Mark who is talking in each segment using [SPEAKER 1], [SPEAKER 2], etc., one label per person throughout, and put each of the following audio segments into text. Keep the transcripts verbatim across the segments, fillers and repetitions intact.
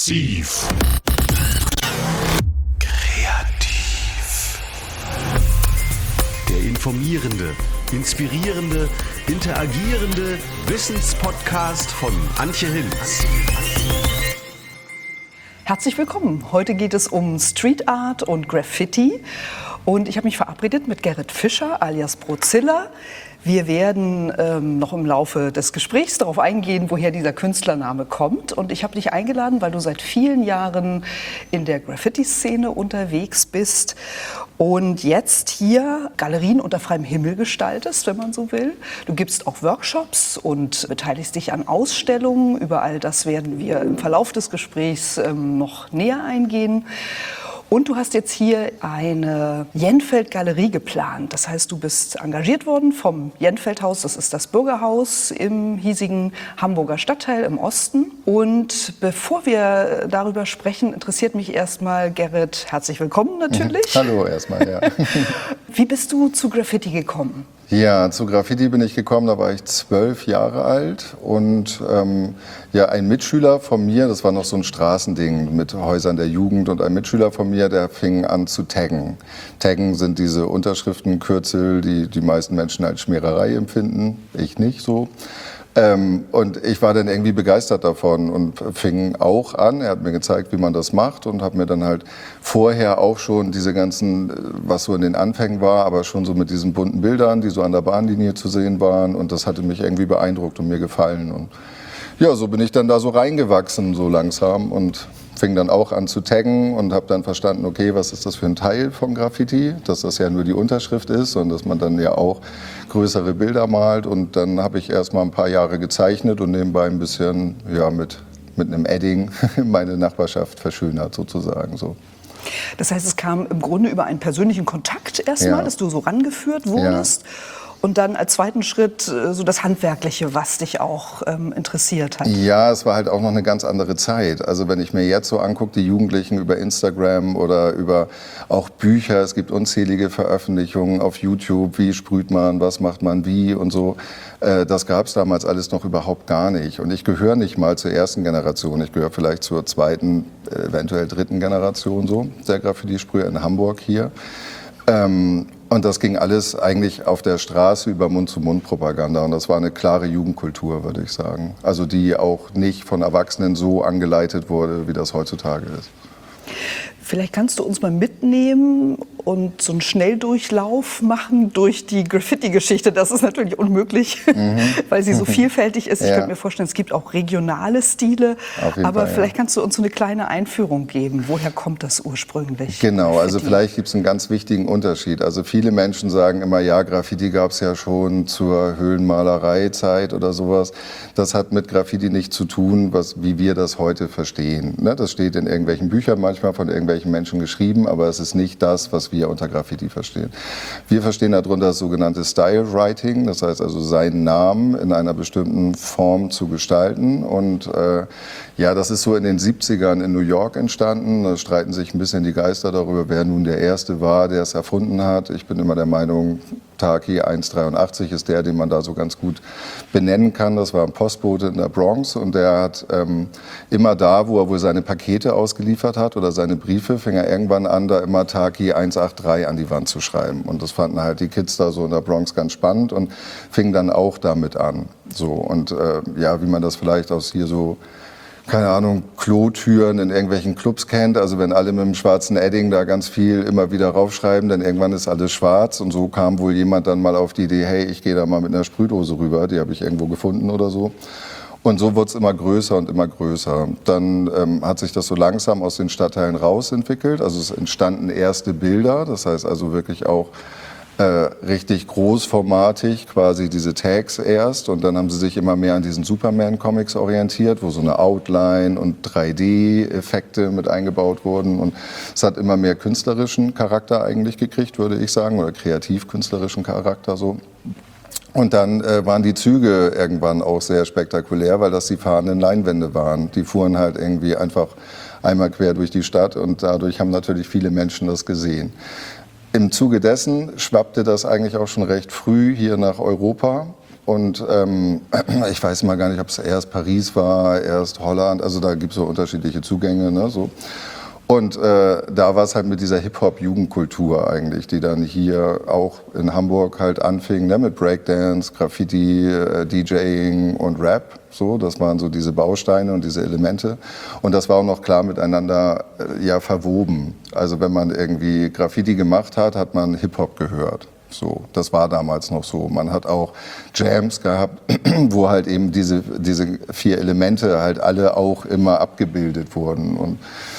[SPEAKER 1] Massiv. Kreativ. Der informierende, inspirierende, interagierende Wissenspodcast von Antje Hinz.
[SPEAKER 2] Herzlich willkommen. Heute geht es um Street Art und Graffiti. Und ich habe mich verabredet mit Gerrit Fischer alias Brozilla. Wir werden ähm, noch im Laufe des Gesprächs darauf eingehen, woher dieser Künstlername kommt. Und ich habe dich eingeladen, weil du seit vielen Jahren in der Graffiti-Szene unterwegs bist und jetzt hier Galerien unter freiem Himmel gestaltest, wenn man so will. Du gibst auch Workshops und beteiligst dich an Ausstellungen. Über all das werden wir im Verlauf des Gesprächs ähm, noch näher eingehen. Und du hast jetzt hier eine Jenfeld-Galerie geplant. Das heißt, du bist engagiert worden vom Jenfeld-Haus. Das ist das Bürgerhaus im hiesigen Hamburger Stadtteil im Osten. Und bevor wir darüber sprechen, interessiert mich erstmal, Gerrit, herzlich willkommen natürlich.
[SPEAKER 3] Hallo erstmal, ja.
[SPEAKER 2] Wie bist du zu Graffiti gekommen?
[SPEAKER 3] Ja, zu Graffiti bin ich gekommen, da war ich zwölf Jahre alt und ähm, ja, ein Mitschüler von mir, das war noch so ein Straßending mit Häusern der Jugend, und ein Mitschüler von mir, der fing an zu taggen. Taggen sind diese Unterschriftenkürzel, die die meisten Menschen als Schmiererei empfinden, ich nicht so. Ähm, und ich war dann irgendwie begeistert davon und fing auch an, er hat mir gezeigt, wie man das macht, und habe mir dann halt vorher auch schon diese ganzen, was so in den Anfängen war, aber schon so mit diesen bunten Bildern, die so an der Bahnlinie zu sehen waren, und das hatte mich irgendwie beeindruckt und mir gefallen. Und ja, so bin ich dann da so reingewachsen, so langsam, und fing dann auch an zu taggen und habe dann verstanden, okay, was ist das für ein Teil vom Graffiti, dass das ja nur die Unterschrift ist und dass man dann ja auch größere Bilder malt. Und dann habe ich erst mal ein paar Jahre gezeichnet und nebenbei ein bisschen ja, mit, mit einem Edding meine Nachbarschaft verschönert sozusagen. So.
[SPEAKER 2] Das heißt, es kam im Grunde über einen persönlichen Kontakt erstmal,
[SPEAKER 3] Ja.
[SPEAKER 2] dass du so rangeführt wurdest. Ja. Und dann als zweiten Schritt so das Handwerkliche, was dich auch ähm, interessiert hat.
[SPEAKER 3] Ja, es war halt auch noch eine ganz andere Zeit. Also wenn ich mir jetzt so angucke, die Jugendlichen über Instagram oder über auch Bücher, es gibt unzählige Veröffentlichungen auf YouTube, wie sprüht man, was macht man wie und so. Äh, das gab es damals alles noch überhaupt gar nicht. Und ich gehöre nicht mal zur ersten Generation, ich gehöre vielleicht zur zweiten, eventuell dritten Generation so, der Graffiti-Sprüher in Hamburg hier. Ähm, Und das ging alles eigentlich auf der Straße über Mund-zu-Mund-Propaganda. Und das war eine klare Jugendkultur, würde ich sagen. Also die auch nicht von Erwachsenen so angeleitet wurde, wie das heutzutage ist.
[SPEAKER 2] Vielleicht kannst du uns mal mitnehmen und so einen Schnelldurchlauf machen durch die Graffiti-Geschichte. Das ist natürlich unmöglich, mhm. weil sie so vielfältig ist. Ich ja. könnte mir vorstellen, es gibt auch regionale Stile. Aber Fall, vielleicht ja. kannst du uns so eine kleine Einführung geben. Woher kommt das ursprünglich?
[SPEAKER 3] Genau,
[SPEAKER 2] Graffiti?
[SPEAKER 3] Also vielleicht gibt es einen ganz wichtigen Unterschied. Also viele Menschen sagen immer, ja, Graffiti gab es ja schon zur Höhlenmalereizeit oder sowas. Das hat mit Graffiti nichts zu tun, was, wie wir das heute verstehen. Ne? Das steht in irgendwelchen Büchern manchmal von irgendwelchen Menschen geschrieben, aber es ist nicht das, was wir unter Graffiti verstehen. Wir verstehen darunter das sogenannte Style Writing, das heißt also seinen Namen in einer bestimmten Form zu gestalten. Und äh, ja, das ist so in den siebzigern in New York entstanden. Da streiten sich ein bisschen die Geister darüber, wer nun der Erste war, der es erfunden hat. Ich bin immer der Meinung, Taki eins dreiundachtzig ist der, den man da so ganz gut benennen kann. Das war ein Postbote in der Bronx, und der hat ähm, immer da, wo er wohl seine Pakete ausgeliefert hat oder seine Briefe, fing er irgendwann an, da immer Taki eins acht drei an die Wand zu schreiben. Und das fanden halt die Kids da so in der Bronx ganz spannend und fingen dann auch damit an. So, und äh, ja, wie man das vielleicht aus hier so, keine Ahnung, Klotüren in irgendwelchen Clubs kennt. Also wenn alle mit dem schwarzen Edding da ganz viel immer wieder raufschreiben, dann irgendwann ist alles schwarz. Und so kam wohl jemand dann mal auf die Idee, hey, ich gehe da mal mit einer Sprühdose rüber, die habe ich irgendwo gefunden oder so. Und so wurde es immer größer und immer größer. Dann ähm, hat sich das so langsam aus den Stadtteilen rausentwickelt. Also es entstanden erste Bilder, das heißt also wirklich auch Äh, richtig großformatig, quasi diese Tags erst, und dann haben sie sich immer mehr an diesen Superman-Comics orientiert, wo so eine Outline und drei D-Effekte mit eingebaut wurden, und es hat immer mehr künstlerischen Charakter eigentlich gekriegt, würde ich sagen, oder kreativ-künstlerischen Charakter so. Und dann äh, waren die Züge irgendwann auch sehr spektakulär, weil das die fahrenden Leinwände waren. Die fuhren halt irgendwie einfach einmal quer durch die Stadt, und dadurch haben natürlich viele Menschen das gesehen. Im Zuge dessen schwappte das eigentlich auch schon recht früh hier nach Europa. Und ähm, ich weiß mal gar nicht, ob es erst Paris war, erst Holland, also da gibt es so unterschiedliche Zugänge. Ne, so. Und äh, da war es halt mit dieser Hip-Hop-Jugendkultur eigentlich, die dann hier auch in Hamburg halt anfing, ne, mit Breakdance, Graffiti, äh, DJing und Rap. So, das waren so diese Bausteine und diese Elemente. Und das war auch noch klar miteinander äh, ja, verwoben. Also wenn man irgendwie Graffiti gemacht hat, hat man Hip-Hop gehört. So, das war damals noch so. Man hat auch Jams gehabt, wo halt eben diese, diese vier Elemente halt alle auch immer abgebildet wurden. Und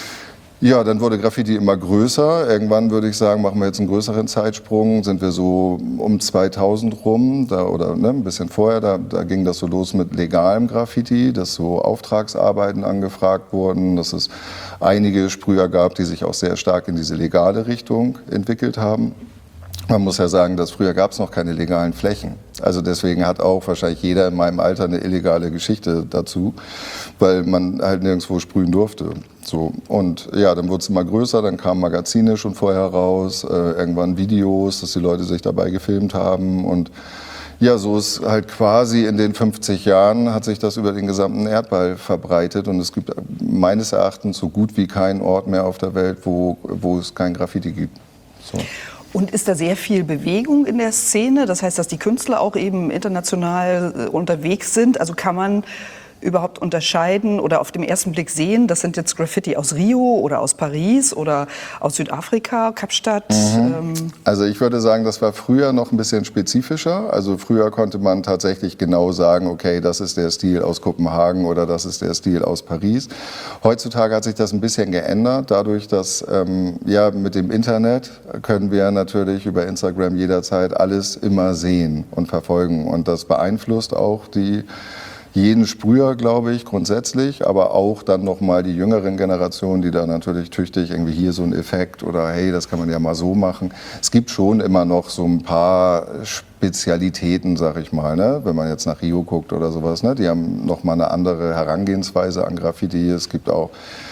[SPEAKER 3] ja, dann wurde Graffiti immer größer. Irgendwann würde ich sagen, machen wir jetzt einen größeren Zeitsprung. Sind wir so um zweitausend rum, da, oder ne, ein bisschen vorher, da, da ging das so los mit legalem Graffiti, dass so Auftragsarbeiten angefragt wurden, dass es einige Sprüher gab, die sich auch sehr stark in diese legale Richtung entwickelt haben. Man muss ja sagen, dass früher gab es noch keine legalen Flächen. Also deswegen hat auch wahrscheinlich jeder in meinem Alter eine illegale Geschichte dazu, weil man halt nirgendwo sprühen durfte. So. Und ja, dann wurde es immer größer, dann kamen Magazine schon vorher raus, äh, irgendwann Videos, dass die Leute sich dabei gefilmt haben. Und ja, so ist halt quasi in den fünfzig Jahren hat sich das über den gesamten Erdball verbreitet. Und es gibt meines Erachtens so gut wie keinen Ort mehr auf der Welt, wo, wo es kein Graffiti gibt. So.
[SPEAKER 2] Und ist da sehr viel Bewegung in der Szene? Das heißt, dass die Künstler auch eben international unterwegs sind? Also kann man überhaupt unterscheiden oder auf den ersten Blick sehen, das sind jetzt Graffiti aus Rio oder aus Paris oder aus Südafrika, Kapstadt?
[SPEAKER 3] Mhm.
[SPEAKER 2] Ähm
[SPEAKER 3] Also ich würde sagen, das war früher noch ein bisschen spezifischer. Also früher konnte man tatsächlich genau sagen, okay, das ist der Stil aus Kopenhagen oder das ist der Stil aus Paris. Heutzutage hat sich das ein bisschen geändert, dadurch, dass ähm, ja, mit dem Internet können wir natürlich über Instagram jederzeit alles immer sehen und verfolgen. Und das beeinflusst auch die jeden Sprüher, glaube ich, grundsätzlich, aber auch dann nochmal die jüngeren Generationen, die da natürlich tüchtig irgendwie hier so ein Effekt oder hey, das kann man ja mal so machen. Es gibt schon immer noch so ein paar Spezialitäten, sag ich mal, ne? Wenn man jetzt nach Rio guckt oder sowas, ne? Die haben nochmal eine andere Herangehensweise an Graffiti. Es gibt auch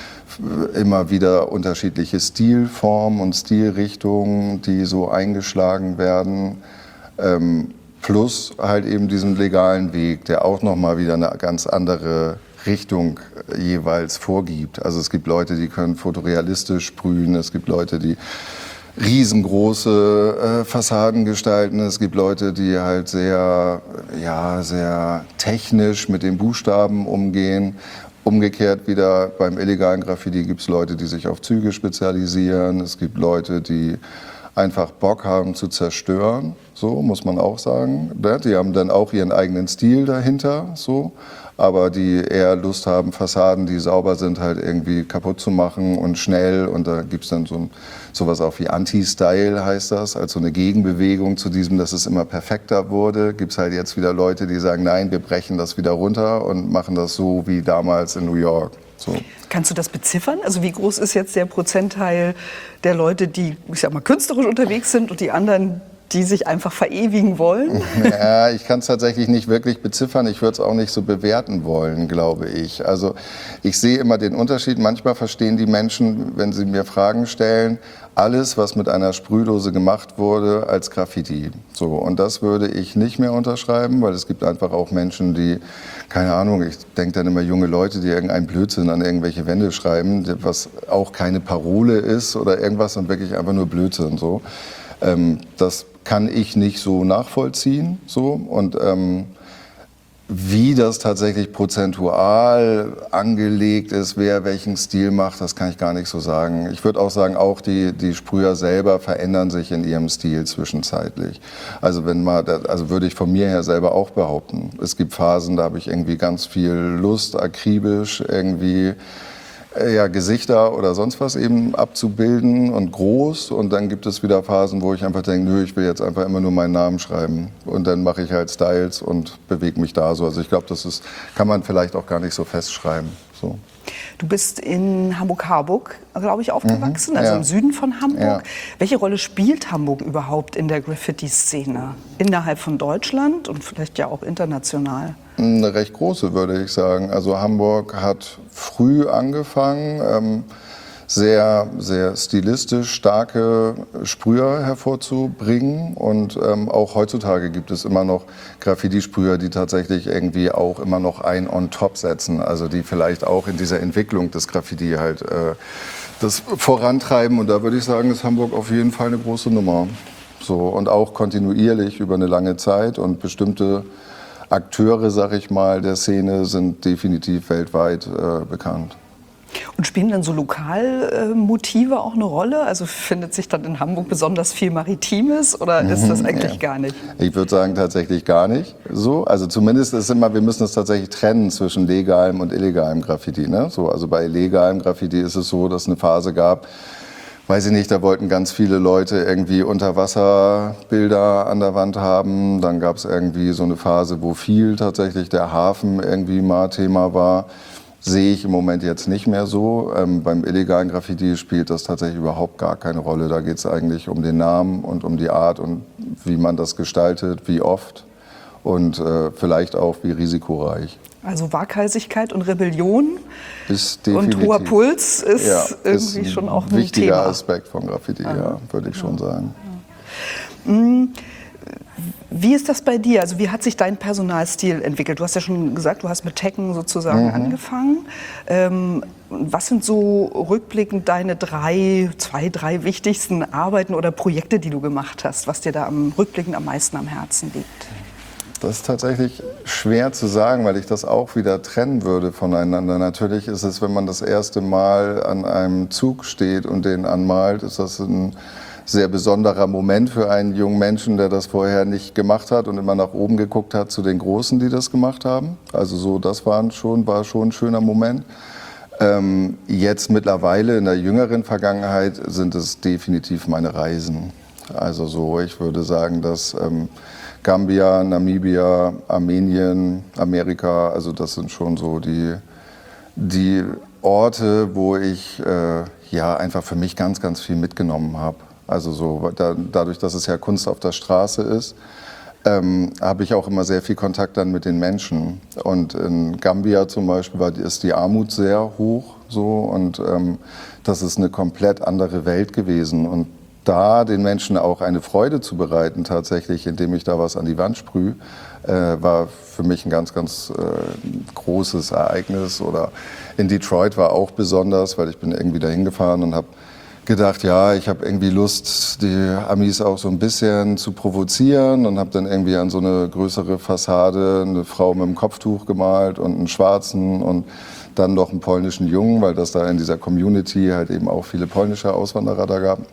[SPEAKER 3] immer wieder unterschiedliche Stilformen und Stilrichtungen, die so eingeschlagen werden. Ähm, Plus halt eben diesen legalen Weg, der auch nochmal wieder eine ganz andere Richtung jeweils vorgibt. Also es gibt Leute, die können fotorealistisch sprühen, es gibt Leute, die riesengroße äh, Fassaden gestalten, es gibt Leute, die halt sehr, ja, sehr technisch mit den Buchstaben umgehen. Umgekehrt wieder beim illegalen Graffiti gibt es Leute, die sich auf Züge spezialisieren, es gibt Leute, die einfach Bock haben zu zerstören, so muss man auch sagen. Die haben dann auch ihren eigenen Stil dahinter, so, aber die eher Lust haben, Fassaden, die sauber sind, halt irgendwie kaputt zu machen und schnell. Und da gibt es dann so ein, sowas auch wie Anti-Style, heißt das, als so eine Gegenbewegung zu diesem, dass es immer perfekter wurde. Gibt es halt jetzt wieder Leute, die sagen, nein, wir brechen das wieder runter und machen das so wie damals in New York. So.
[SPEAKER 2] Kannst du das beziffern? Also wie groß ist jetzt der Prozentteil der Leute, die, ich sag mal, künstlerisch unterwegs sind und die anderen, die sich einfach verewigen wollen?
[SPEAKER 3] Ja, ich kann es tatsächlich nicht wirklich beziffern. Ich würde es auch nicht so bewerten wollen, glaube ich. Also ich sehe immer den Unterschied. Manchmal verstehen die Menschen, wenn sie mir Fragen stellen, alles, was mit einer Sprühdose gemacht wurde, als Graffiti. So, und das würde ich nicht mehr unterschreiben, weil es gibt einfach auch Menschen, die, keine Ahnung, ich denke dann immer junge Leute, die irgendeinen Blödsinn an irgendwelche Wände schreiben, was auch keine Parole ist oder irgendwas und wirklich einfach nur Blödsinn. So. Ähm, das kann ich nicht so nachvollziehen. So. Und ähm, wie das tatsächlich prozentual angelegt ist, wer welchen Stil macht, das kann ich gar nicht so sagen. Ich würde auch sagen, auch die, die Sprüher selber verändern sich in ihrem Stil zwischenzeitlich. Also, wenn mal, also würde ich von mir her selber auch behaupten. Es gibt Phasen, da habe ich irgendwie ganz viel Lust, akribisch irgendwie ja, Gesichter oder sonst was eben abzubilden und groß. Und dann gibt es wieder Phasen, wo ich einfach denke, nö, ich will jetzt einfach immer nur meinen Namen schreiben. Und dann mache ich halt Styles und bewege mich da so. Also ich glaube, das ist, kann man vielleicht auch gar nicht so festschreiben. So.
[SPEAKER 2] Du bist in Hamburg-Harburg, glaube ich, aufgewachsen, mhm, also
[SPEAKER 3] ja.
[SPEAKER 2] im Süden von Hamburg.
[SPEAKER 3] Ja.
[SPEAKER 2] Welche Rolle spielt Hamburg überhaupt in der Graffiti-Szene? Innerhalb von Deutschland und vielleicht ja auch international?
[SPEAKER 3] Eine recht große, würde ich sagen. Also Hamburg hat früh angefangen. Ähm, sehr, sehr stilistisch starke Sprüher hervorzubringen. Und ähm, auch heutzutage gibt es immer noch Graffiti-Sprüher, die tatsächlich irgendwie auch immer noch ein on top setzen. Also die vielleicht auch in dieser Entwicklung des Graffiti halt äh, das vorantreiben. Und da würde ich sagen, ist Hamburg auf jeden Fall eine große Nummer. So, und auch kontinuierlich über eine lange Zeit. Und bestimmte Akteure, sag ich mal, der Szene sind definitiv weltweit äh, bekannt.
[SPEAKER 2] Und spielen dann so Lokalmotive auch eine Rolle? Also findet sich dann in Hamburg besonders viel Maritimes oder ist das eigentlich ja. gar nicht?
[SPEAKER 3] Ich würde sagen tatsächlich gar nicht so. Also zumindest ist immer, wir müssen es tatsächlich trennen zwischen legalem und illegalem Graffiti. Ne? So, also bei illegalem Graffiti ist es so, dass es eine Phase gab, weiß ich nicht, da wollten ganz viele Leute irgendwie Unterwasserbilder an der Wand haben. Dann gab es irgendwie so eine Phase, wo viel tatsächlich der Hafen irgendwie mal Thema war. Sehe ich im Moment jetzt nicht mehr so. Ähm, beim illegalen Graffiti spielt das tatsächlich überhaupt gar keine Rolle. Da geht es eigentlich um den Namen und um die Art und wie man das gestaltet, wie oft und äh, vielleicht auch wie risikoreich.
[SPEAKER 2] Also Waghalsigkeit und Rebellion
[SPEAKER 3] ist
[SPEAKER 2] und hoher Puls ist ja, irgendwie ist schon auch ein
[SPEAKER 3] wichtiger
[SPEAKER 2] Thema.
[SPEAKER 3] Aspekt von Graffiti, ja, ja würde ich ja. schon sagen.
[SPEAKER 2] Ja. Wie ist das bei dir? Also wie hat sich dein Personalstil entwickelt? Du hast ja schon gesagt, du hast mit Tekken sozusagen mhm. angefangen. Ähm, was sind so rückblickend deine drei, zwei, drei wichtigsten Arbeiten oder Projekte, die du gemacht hast, was dir da am rückblickend am meisten am Herzen liegt?
[SPEAKER 3] Das ist tatsächlich schwer zu sagen, weil ich das auch wieder trennen würde voneinander. Natürlich ist es, wenn man das erste Mal an einem Zug steht und den anmalt, ist das ein sehr besonderer Moment für einen jungen Menschen, der das vorher nicht gemacht hat und immer nach oben geguckt hat zu den Großen, die das gemacht haben. Also so, das war schon, war schon ein schöner Moment. Ähm, jetzt mittlerweile in der jüngeren Vergangenheit sind es definitiv meine Reisen. Also so, ich würde sagen, dass ähm, Gambia, Namibia, Armenien, Amerika, also das sind schon so die, die Orte, wo ich äh, ja einfach für mich ganz, ganz viel mitgenommen habe. Also so, da, dadurch, dass es ja Kunst auf der Straße ist, ähm, habe ich auch immer sehr viel Kontakt dann mit den Menschen. Und in Gambia zum Beispiel war, ist die Armut sehr hoch so, und ähm, das ist eine komplett andere Welt gewesen. Und da den Menschen auch eine Freude zu bereiten, tatsächlich, indem ich da was an die Wand sprühe, äh, war für mich ein ganz, ganz äh, großes Ereignis. Oder in Detroit war auch besonders, weil ich bin irgendwie dahin gefahren und habe gedacht, ja, ich habe irgendwie Lust, die Amis auch so ein bisschen zu provozieren, und habe dann irgendwie an so eine größere Fassade eine Frau mit einem Kopftuch gemalt und einen schwarzen und dann noch einen polnischen Jungen, weil das da in dieser Community halt eben auch viele polnische Auswanderer da gab.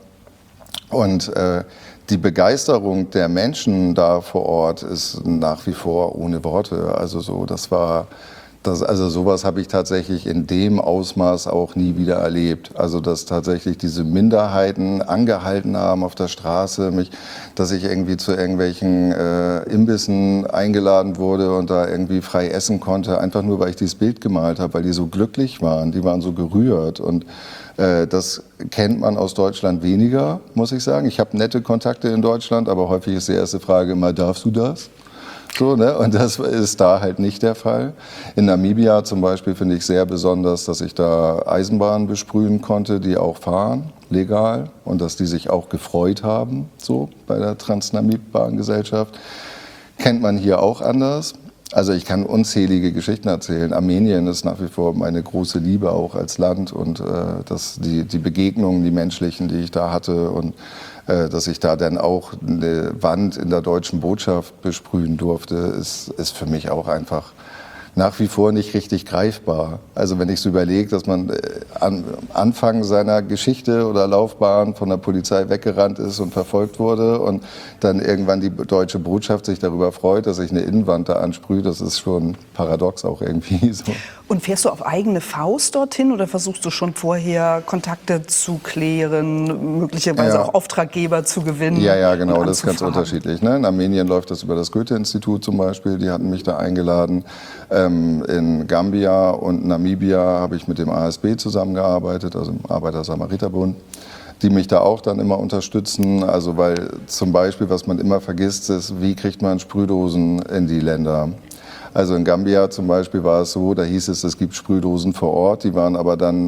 [SPEAKER 3] Und äh, die Begeisterung der Menschen da vor Ort ist nach wie vor ohne Worte. Also so, das war, das, also sowas habe ich tatsächlich in dem Ausmaß auch nie wieder erlebt. Also dass tatsächlich diese Minderheiten angehalten haben auf der Straße, mich, dass ich irgendwie zu irgendwelchen äh, Imbissen eingeladen wurde und da irgendwie frei essen konnte, einfach nur, weil ich dieses Bild gemalt habe, weil die so glücklich waren, die waren so gerührt. Und äh, das kennt man aus Deutschland weniger, muss ich sagen. Ich habe nette Kontakte in Deutschland, aber häufig ist die erste Frage immer, darfst du das? So, ne? Und das ist da halt nicht der Fall. In Namibia zum Beispiel finde ich sehr besonders, dass ich da Eisenbahnen besprühen konnte, die auch fahren, legal, und dass die sich auch gefreut haben, so bei der Transnamib-Bahngesellschaft. Kennt man hier auch anders. Also ich kann unzählige Geschichten erzählen. Armenien ist nach wie vor meine große Liebe auch als Land, und äh, dass die, die Begegnungen, die menschlichen, die ich da hatte, und äh, dass ich da dann auch eine Wand in der deutschen Botschaft besprühen durfte, ist, ist für mich auch einfach nach wie vor nicht richtig greifbar. Also wenn ich so überlege, dass man äh, am Anfang seiner Geschichte oder Laufbahn von der Polizei weggerannt ist und verfolgt wurde und dann irgendwann die deutsche Botschaft sich darüber freut, dass ich eine Innenwand da ansprühe, das ist schon paradox auch irgendwie so.
[SPEAKER 2] Und fährst du auf eigene Faust dorthin oder versuchst du schon vorher Kontakte zu klären, möglicherweise
[SPEAKER 3] ja.
[SPEAKER 2] auch Auftraggeber zu gewinnen?
[SPEAKER 3] Ja, ja, genau, das ist ganz unterschiedlich. Ne? In Armenien läuft das über das Goethe-Institut zum Beispiel, die hatten mich da eingeladen. Ähm, in Gambia und Namibia habe ich mit dem A S B zusammengearbeitet, also dem Arbeiter-Samariter-Bund, die mich da auch dann immer unterstützen. Also weil zum Beispiel, was man immer vergisst, ist, wie kriegt man Sprühdosen in die Länder? Also in Gambia zum Beispiel war es so, da hieß es, es gibt Sprühdosen vor Ort, die waren aber dann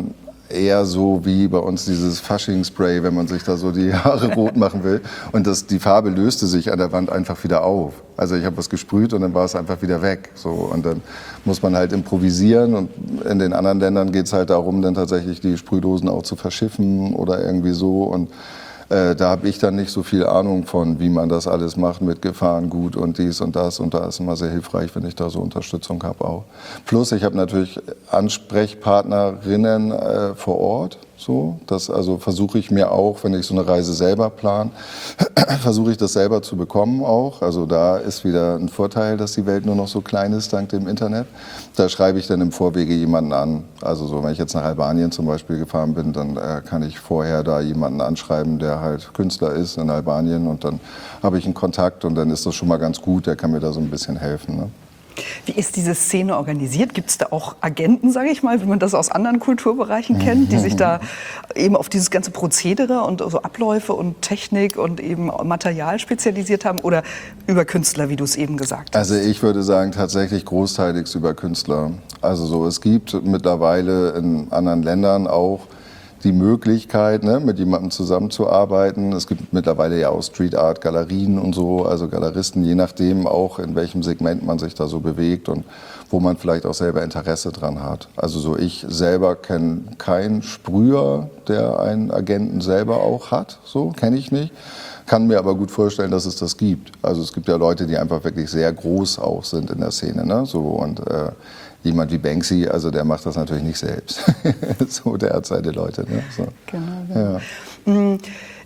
[SPEAKER 3] eher so wie bei uns dieses Fasching-Spray, wenn man sich da so die Haare rot machen will. Und das, die Farbe löste sich an der Wand einfach wieder auf. Also ich habe was gesprüht und dann war es einfach wieder weg. So, und dann muss man halt improvisieren. Und in den anderen Ländern geht es halt darum, dann tatsächlich die Sprühdosen auch zu verschiffen oder irgendwie so. Und äh, da habe ich dann nicht so viel Ahnung von, wie man das alles macht mit Gefahrengut und dies und das. Und da ist immer sehr hilfreich, wenn ich da so Unterstützung habe auch. Plus ich habe natürlich Ansprechpartnerinnen äh, vor Ort. So, das also versuche ich mir auch, wenn ich so eine Reise selber plane, versuche ich das selber zu bekommen auch. Also da ist wieder ein Vorteil, dass die Welt nur noch so klein ist dank dem Internet. Da schreibe ich dann im Vorwege jemanden an. Also so, wenn ich jetzt nach Albanien zum Beispiel gefahren bin, dann äh, kann ich vorher da jemanden anschreiben, der halt Künstler ist in Albanien, und dann habe ich einen Kontakt und dann ist das schon mal ganz gut. Der kann mir da so ein bisschen helfen, ne?
[SPEAKER 2] Wie ist diese Szene organisiert? Gibt es da auch Agenten, sage ich mal, wie man das aus anderen Kulturbereichen kennt, die sich da eben auf dieses ganze Prozedere und so Abläufe und Technik und eben Material spezialisiert haben, oder über Künstler, wie du es eben gesagt hast?
[SPEAKER 3] Also ich würde sagen, tatsächlich großteils über Künstler. Also so, es gibt mittlerweile in anderen Ländern auch die Möglichkeit, ne, mit jemandem zusammenzuarbeiten. Es gibt mittlerweile ja auch Street Art Galerien und so, also Galeristen, je nachdem auch, in welchem Segment man sich da so bewegt und wo man vielleicht auch selber Interesse dran hat. Also so, ich selber kenne keinen Sprüher, der einen Agenten selber auch hat, so kenne ich nicht. Kann mir aber gut vorstellen, dass es das gibt. Also es gibt ja Leute, die einfach wirklich sehr groß auch sind in der Szene, ne, so, und äh, jemand wie Banksy, also der macht das natürlich nicht selbst. So, der hat seine Leute. Ne? So.
[SPEAKER 2] Genau, genau. Ja.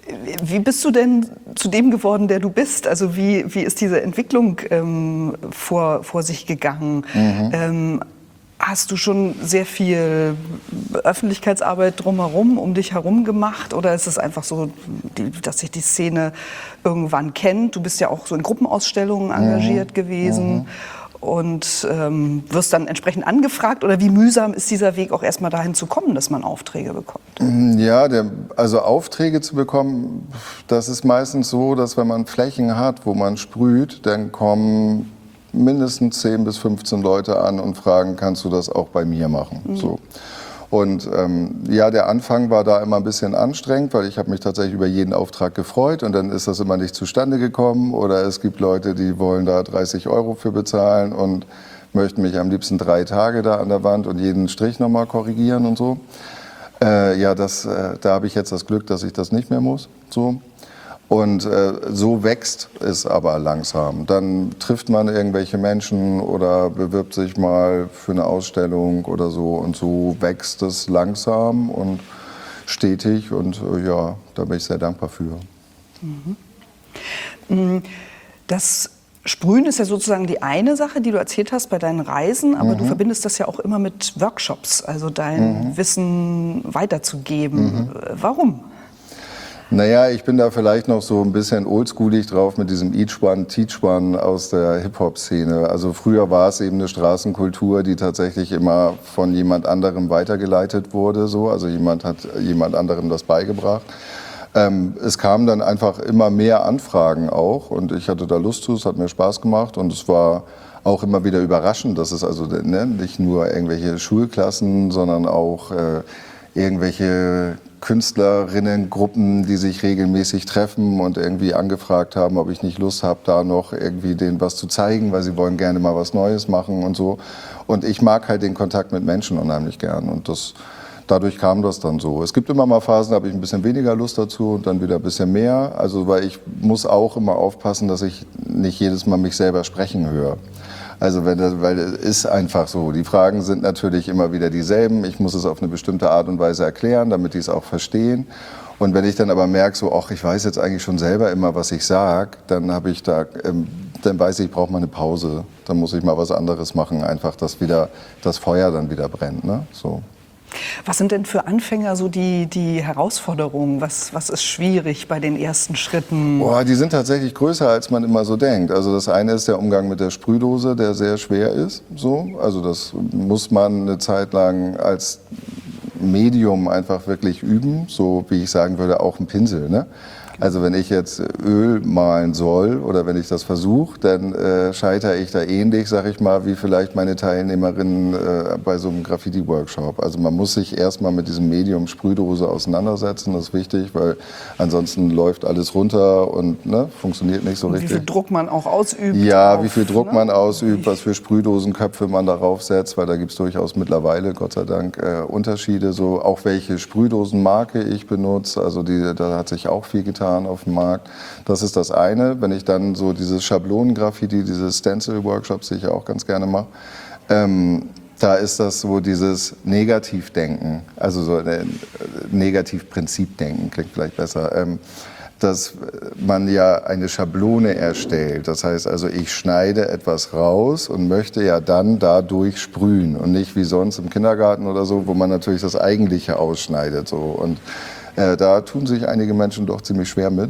[SPEAKER 2] Wie bist du denn zu dem geworden, der du bist? Also wie, wie ist diese Entwicklung ähm, vor, vor sich gegangen? Mhm. Ähm, hast du schon sehr viel Öffentlichkeitsarbeit drumherum, um dich herum gemacht? Oder ist es einfach so, die, dass sich die Szene irgendwann kennt? Du bist ja auch so in Gruppenausstellungen engagiert mhm. gewesen. Mhm. Und ähm, wirst dann entsprechend angefragt, oder wie mühsam ist dieser Weg auch erstmal dahin zu kommen, dass man Aufträge bekommt?
[SPEAKER 3] Ja, der, also Aufträge zu bekommen, das ist meistens so, dass wenn man Flächen hat, wo man sprüht, dann kommen mindestens zehn bis fünfzehn Leute an und fragen, kannst du das auch bei mir machen? Mhm. So. Und ähm, ja, der Anfang war da immer ein bisschen anstrengend, weil ich habe mich tatsächlich über jeden Auftrag gefreut, und dann ist das immer nicht zustande gekommen. Oder es gibt Leute, die wollen da dreißig Euro für bezahlen und möchten mich am liebsten drei Tage da an der Wand und jeden Strich nochmal korrigieren und so. Äh, ja, das, äh, da habe ich jetzt das Glück, dass ich das nicht mehr muss. So. Und äh, so wächst es aber langsam. Dann trifft man irgendwelche Menschen oder bewirbt sich mal für eine Ausstellung oder so. Und so wächst es langsam und stetig. Und äh, ja, da bin ich sehr dankbar für.
[SPEAKER 2] Mhm. Das Sprühen ist ja sozusagen die eine Sache, die du erzählt hast bei deinen Reisen. Aber mhm. du verbindest das ja auch immer mit Workshops, also dein mhm. Wissen weiterzugeben. Mhm. Warum?
[SPEAKER 3] Naja, ich bin da vielleicht noch so ein bisschen oldschoolig drauf mit diesem Each One, Teach One aus der Hip-Hop-Szene. Also früher war es eben eine Straßenkultur, die tatsächlich immer von jemand anderem weitergeleitet wurde. So. Also jemand hat jemand anderem das beigebracht. Ähm, es kamen dann einfach immer mehr Anfragen auch, und ich hatte da Lust zu, es hat mir Spaß gemacht, und es war auch immer wieder überraschend, dass es also ne, nicht nur irgendwelche Schulklassen, sondern auch äh, irgendwelche Künstlerinnengruppen, die sich regelmäßig treffen und irgendwie angefragt haben, ob ich nicht Lust habe, da noch irgendwie denen was zu zeigen, weil sie wollen gerne mal was Neues machen und so. Und ich mag halt den Kontakt mit Menschen unheimlich gern, und das, dadurch kam das dann so. Es gibt immer mal Phasen, da habe ich ein bisschen weniger Lust dazu und dann wieder ein bisschen mehr. Also weil ich muss auch immer aufpassen, dass ich nicht jedes Mal mich selber sprechen höre. Also wenn das, weil es ist einfach so. Die Fragen sind natürlich immer wieder dieselben. Ich muss es auf eine bestimmte Art und Weise erklären, damit die es auch verstehen. Und wenn ich dann aber merke, so, ach, ich weiß jetzt eigentlich schon selber immer, was ich sage, dann habe ich da, ähm, dann weiß ich, ich brauche mal eine Pause. Dann muss ich mal was anderes machen, einfach, dass wieder das Feuer dann wieder brennt, ne? So.
[SPEAKER 2] Was sind denn für Anfänger so die, die Herausforderungen? Was, was ist schwierig bei den ersten Schritten?
[SPEAKER 3] Boah, die sind tatsächlich größer, als man immer so denkt. Also das eine ist der Umgang mit der Sprühdose, der sehr schwer ist. So. Also das muss man eine Zeit lang als Medium einfach wirklich üben. So wie ich sagen würde, auch ein Pinsel. Ne? Also wenn ich jetzt Öl malen soll oder wenn ich das versuche, dann äh, scheitere ich da ähnlich, sag ich mal, wie vielleicht meine Teilnehmerinnen äh, bei so einem Graffiti-Workshop. Also man muss sich erstmal mit diesem Medium Sprühdose auseinandersetzen, das ist wichtig, weil ansonsten läuft alles runter und ne, funktioniert nicht so
[SPEAKER 2] und
[SPEAKER 3] richtig.
[SPEAKER 2] Wie viel Druck man auch ausübt.
[SPEAKER 3] Ja,
[SPEAKER 2] auf,
[SPEAKER 3] wie viel Druck
[SPEAKER 2] ne?
[SPEAKER 3] man ausübt, was für Sprühdosenköpfe man darauf setzt, weil da gibt es durchaus mittlerweile, Gott sei Dank, äh, Unterschiede. So auch welche Sprühdosenmarke ich benutze, also die, da hat sich auch viel getan auf dem Markt. Das ist das eine. Wenn ich dann so dieses Schablonen-Graffiti, diese Stencil-Workshops, die ich auch ganz gerne mache, ähm, da ist das so dieses Negativdenken, also so ein Negativprinzipdenken, klingt vielleicht besser, ähm, dass man ja eine Schablone erstellt. Das heißt also, ich schneide etwas raus und möchte ja dann dadurch sprühen und nicht wie sonst im Kindergarten oder so, wo man natürlich das Eigentliche ausschneidet. So. Und Äh, da tun sich einige Menschen doch ziemlich schwer mit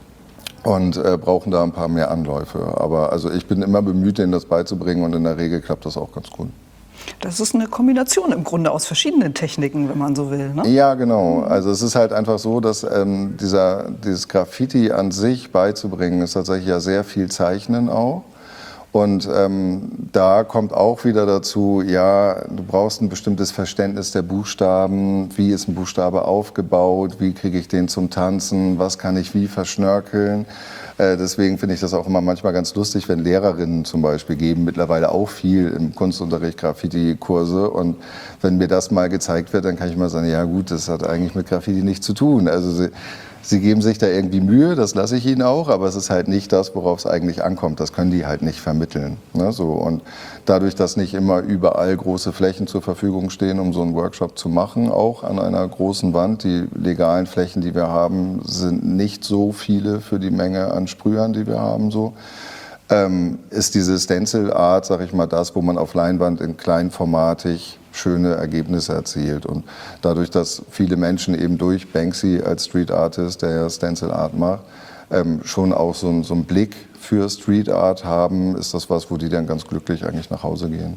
[SPEAKER 3] und äh, brauchen da ein paar mehr Anläufe. Aber also ich bin immer bemüht, denen das beizubringen und in der Regel klappt das auch ganz gut.
[SPEAKER 2] Das ist eine Kombination im Grunde aus verschiedenen Techniken, wenn man so will, ne?
[SPEAKER 3] Ja, genau. Also es ist halt einfach so, dass ähm, dieser, dieses Graffiti an sich beizubringen, ist tatsächlich ja sehr viel Zeichnen auch. Und ähm, da kommt auch wieder dazu, ja, du brauchst ein bestimmtes Verständnis der Buchstaben. Wie ist ein Buchstabe aufgebaut? Wie kriege ich den zum Tanzen? Was kann ich wie verschnörkeln? Äh, deswegen finde ich das auch immer manchmal ganz lustig, wenn Lehrerinnen zum Beispiel geben mittlerweile auch viel im Kunstunterricht Graffiti-Kurse. Und wenn mir das mal gezeigt wird, dann kann ich mal sagen, ja gut, das hat eigentlich mit Graffiti nichts zu tun. Also sie, Sie geben sich da irgendwie Mühe, das lasse ich ihnen auch, aber es ist halt nicht das, worauf es eigentlich ankommt. Das können die halt nicht vermitteln. Ne? So, und dadurch, dass nicht immer überall große Flächen zur Verfügung stehen, um so einen Workshop zu machen, auch an einer großen Wand, die legalen Flächen, die wir haben, sind nicht so viele für die Menge an Sprühern, die wir haben. So. Ähm, ist diese Stencil-Art, sag ich mal, das, wo man auf Leinwand in kleinformatig schöne Ergebnisse erzielt. Und dadurch, dass viele Menschen eben durch Banksy als Street Artist, der ja Stencil Art macht, ähm, schon auch so, so einen Blick für Street Art haben, ist das was, wo die dann ganz glücklich eigentlich nach Hause gehen.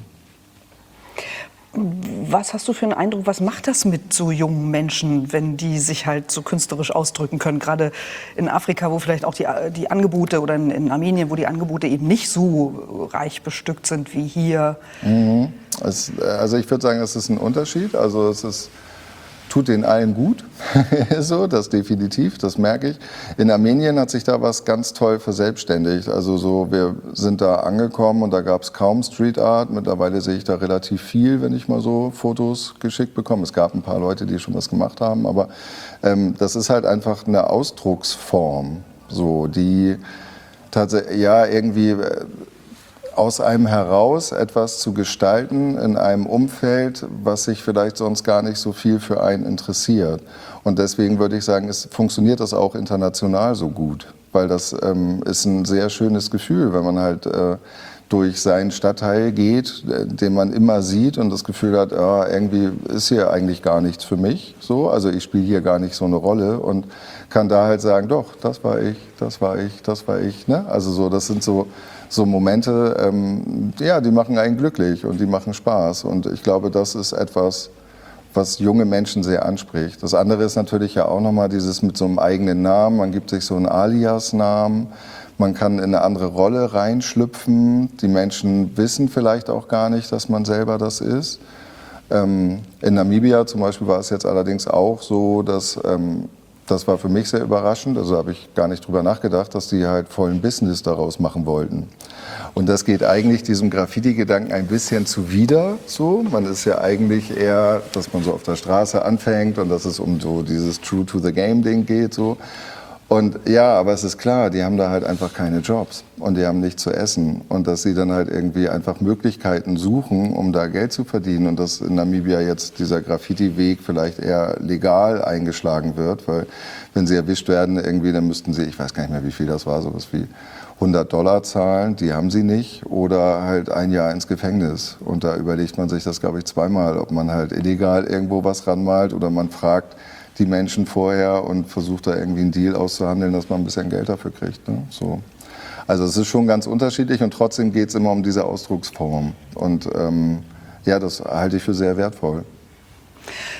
[SPEAKER 2] Was hast du für einen Eindruck, was macht das mit so jungen Menschen, wenn die sich halt so künstlerisch ausdrücken können? Gerade in Afrika, wo vielleicht auch die, die Angebote, oder in, in Armenien, wo die Angebote eben nicht so reich bestückt sind wie hier.
[SPEAKER 3] Mhm. Es, also ich würde sagen, es ist ein Unterschied. Also es ist, tut den allen gut, so, das definitiv, das merke ich. In Armenien hat sich da was ganz toll verselbstständigt. Also so, wir sind da angekommen und da gab es kaum Street Art. Mittlerweile sehe ich da relativ viel, wenn ich mal so Fotos geschickt bekomme. Es gab ein paar Leute, die schon was gemacht haben, aber ähm, das ist halt einfach eine Ausdrucksform, so, die tatsächlich, ja, irgendwie äh, aus einem heraus etwas zu gestalten in einem Umfeld, was sich vielleicht sonst gar nicht so viel für einen interessiert. Und deswegen würde ich sagen, es funktioniert das auch international so gut, weil das ähm, ist ein sehr schönes Gefühl, wenn man halt äh, durch seinen Stadtteil geht, den man immer sieht und das Gefühl hat, ja, irgendwie ist hier eigentlich gar nichts für mich, so, also ich spiele hier gar nicht so eine Rolle und kann da halt sagen, doch, das war ich, das war ich, das war ich, ne? Also so, das sind so so Momente, ähm, ja, die machen einen glücklich und die machen Spaß. Und ich glaube, das ist etwas, was junge Menschen sehr anspricht. Das andere ist natürlich ja auch nochmal dieses mit so einem eigenen Namen. Man gibt sich so einen Alias-Namen. Man kann in eine andere Rolle reinschlüpfen. Die Menschen wissen vielleicht auch gar nicht, dass man selber das ist. Ähm, in Namibia zum Beispiel war es jetzt allerdings auch so, dass ähm, das war für mich sehr überraschend, also habe ich gar nicht drüber nachgedacht, dass die halt vollen Business daraus machen wollten. Und das geht eigentlich diesem Graffiti-Gedanken ein bisschen zuwider. So. Man ist ja eigentlich eher, dass man so auf der Straße anfängt und dass es um so dieses True-to-the-Game-Ding geht. So. Und ja, aber es ist klar, die haben da halt einfach keine Jobs und die haben nichts zu essen. Und dass sie dann halt irgendwie einfach Möglichkeiten suchen, um da Geld zu verdienen. Und dass in Namibia jetzt dieser Graffiti-Weg vielleicht eher legal eingeschlagen wird. Weil wenn sie erwischt werden, irgendwie, dann müssten sie, ich weiß gar nicht mehr, wie viel das war, sowas wie hundert Dollar zahlen. Die haben sie nicht. Oder halt ein Jahr ins Gefängnis. Und da überlegt man sich das, glaube ich, zweimal, ob man halt illegal irgendwo was ranmalt oder man fragt die Menschen vorher und versucht da irgendwie einen Deal auszuhandeln, dass man ein bisschen Geld dafür kriegt. Ne? So. Also es ist schon ganz unterschiedlich und trotzdem geht es immer um diese Ausdrucksform. Und ähm, ja, das halte ich für sehr wertvoll.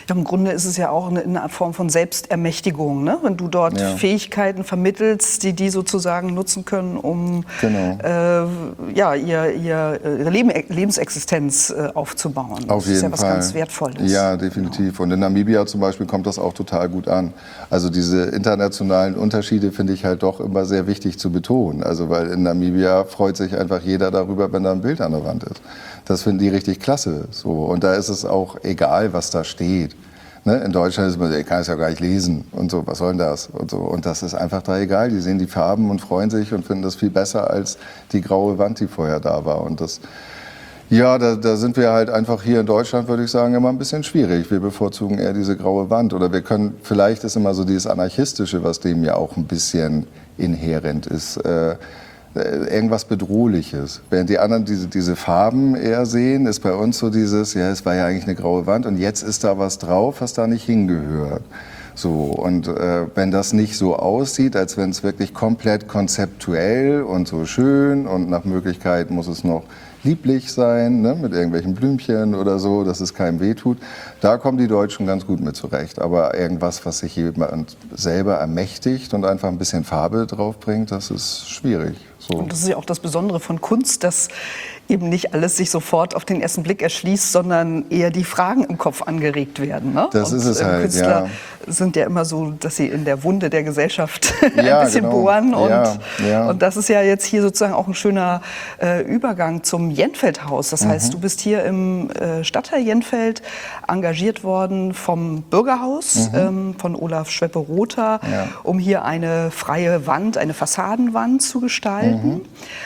[SPEAKER 2] Im Grunde ist es ja auch eine, eine Form von Selbstermächtigung, ne? Wenn du dort
[SPEAKER 3] Ja.
[SPEAKER 2] Fähigkeiten vermittelst, die die sozusagen nutzen können, um
[SPEAKER 3] Genau.
[SPEAKER 2] äh, ja, ihr, ihr, ihre Leben, Lebensexistenz äh, aufzubauen.
[SPEAKER 3] Auf
[SPEAKER 2] das ist
[SPEAKER 3] jeden
[SPEAKER 2] ja was
[SPEAKER 3] Fall.
[SPEAKER 2] ganz Wertvolles.
[SPEAKER 3] Ja, definitiv. Und in Namibia zum Beispiel kommt das auch total gut an. Also diese internationalen Unterschiede finde ich halt doch immer sehr wichtig zu betonen. Also weil in Namibia freut sich einfach jeder darüber, wenn da ein Bild an der Wand ist. Das finden die richtig klasse. So. Und da ist es auch egal, was da steht. Ne? In Deutschland ist man, ich kann es ja gar nicht lesen und so, was soll denn das? Und, so. Und das ist einfach da egal. Die sehen die Farben und freuen sich und finden das viel besser als die graue Wand, die vorher da war. Und das, ja, da, da sind wir halt einfach hier in Deutschland, würde ich sagen, immer ein bisschen schwierig. Wir bevorzugen eher diese graue Wand. Oder wir können, vielleicht ist immer so dieses Anarchistische, was dem ja auch ein bisschen inhärent ist. Äh, irgendwas Bedrohliches. Während die anderen diese, diese Farben eher sehen, ist bei uns so dieses, ja, es war ja eigentlich eine graue Wand und jetzt ist da was drauf, was da nicht hingehört. So, und äh, wenn das nicht so aussieht, als wenn es wirklich komplett konzeptuell und so schön und nach Möglichkeit muss es noch lieblich sein, ne, mit irgendwelchen Blümchen oder so, dass es keinem wehtut. Da kommen die Deutschen ganz gut mit zurecht. Aber irgendwas, was sich jemand selber ermächtigt und einfach ein bisschen Farbe draufbringt, das ist schwierig. So.
[SPEAKER 2] Und das ist ja auch das Besondere von Kunst, dass eben nicht alles sich sofort auf den ersten Blick erschließt, sondern eher die Fragen im Kopf angeregt werden. Ne?
[SPEAKER 3] Das
[SPEAKER 2] und,
[SPEAKER 3] ist es
[SPEAKER 2] äh,
[SPEAKER 3] halt,
[SPEAKER 2] Künstler
[SPEAKER 3] ja.
[SPEAKER 2] sind ja immer so, dass sie in der Wunde der Gesellschaft
[SPEAKER 3] Ja,
[SPEAKER 2] ein bisschen
[SPEAKER 3] genau.
[SPEAKER 2] bohren. Und,
[SPEAKER 3] Ja, ja.
[SPEAKER 2] und das ist ja jetzt hier sozusagen auch ein schöner äh, Übergang zum Jenfeld-Haus. Das
[SPEAKER 3] Mhm.
[SPEAKER 2] heißt, du bist hier im äh, Stadtteil Jenfeld engagiert worden vom Bürgerhaus,
[SPEAKER 3] Mhm.
[SPEAKER 2] ähm, von Olaf Schweppe-Rother,
[SPEAKER 3] Ja.
[SPEAKER 2] um hier eine freie Wand, eine Fassadenwand zu gestalten.
[SPEAKER 3] Mhm.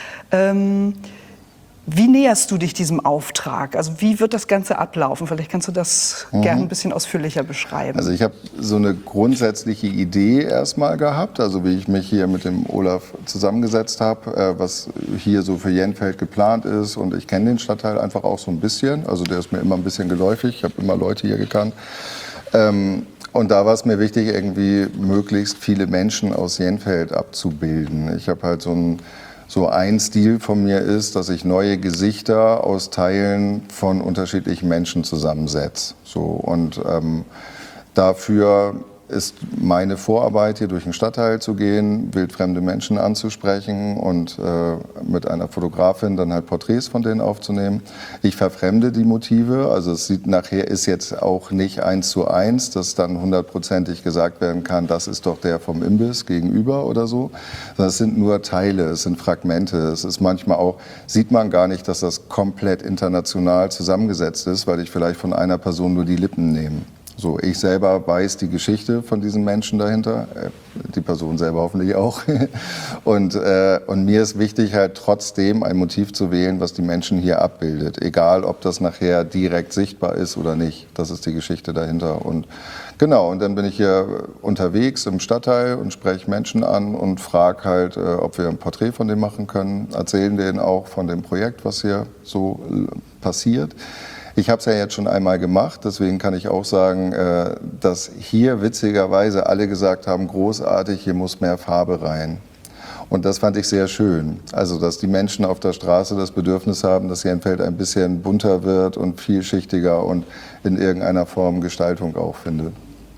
[SPEAKER 2] Ähm, wie näherst du dich diesem Auftrag? Also wie wird das Ganze ablaufen? Vielleicht kannst du das
[SPEAKER 3] Mhm.
[SPEAKER 2] gerne ein bisschen ausführlicher beschreiben.
[SPEAKER 3] Also ich habe so eine grundsätzliche Idee erstmal gehabt, also wie ich mich hier mit dem Olaf zusammengesetzt habe, äh, was hier so für Jenfeld geplant ist. Und ich kenne den Stadtteil einfach auch so ein bisschen, also der ist mir immer ein bisschen geläufig, ich habe immer Leute hier gekannt. Ähm, Und da war es mir wichtig, irgendwie möglichst viele Menschen aus Jenfeld abzubilden. Ich habe halt so ein, so ein Stil von mir ist, dass ich neue Gesichter aus Teilen von unterschiedlichen Menschen zusammensetze. So, und ähm, dafür ist meine Vorarbeit, hier durch den Stadtteil zu gehen, wildfremde Menschen anzusprechen und äh, mit einer Fotografin dann halt Porträts von denen aufzunehmen. Ich verfremde die Motive, also es sieht nachher, ist jetzt auch nicht eins zu eins, dass dann hundertprozentig gesagt werden kann, das ist doch der vom Imbiss gegenüber oder so. Sondern es sind nur Teile, es sind Fragmente. Es ist manchmal auch, sieht man gar nicht, dass das komplett international zusammengesetzt ist, weil ich vielleicht von einer Person nur die Lippen nehme. So, ich selber weiß die Geschichte von diesen Menschen dahinter, die Person selber hoffentlich auch. Und, äh, und mir ist wichtig, halt trotzdem ein Motiv zu wählen, was die Menschen hier abbildet. Egal, ob das nachher direkt sichtbar ist oder nicht. Das ist die Geschichte dahinter. Und genau, und dann bin ich hier unterwegs im Stadtteil und spreche Menschen an und frage halt, äh, ob wir ein Porträt von denen machen können. Erzählen denen auch von dem Projekt, was hier so passiert. Ich habe es ja jetzt schon einmal gemacht, deswegen kann ich auch sagen, dass hier witzigerweise alle gesagt haben, großartig, hier muss mehr Farbe rein. Und das fand ich sehr schön. Also, dass die Menschen auf der Straße das Bedürfnis haben, dass Jenfeld ein bisschen bunter wird und vielschichtiger und in irgendeiner Form Gestaltung auch findet.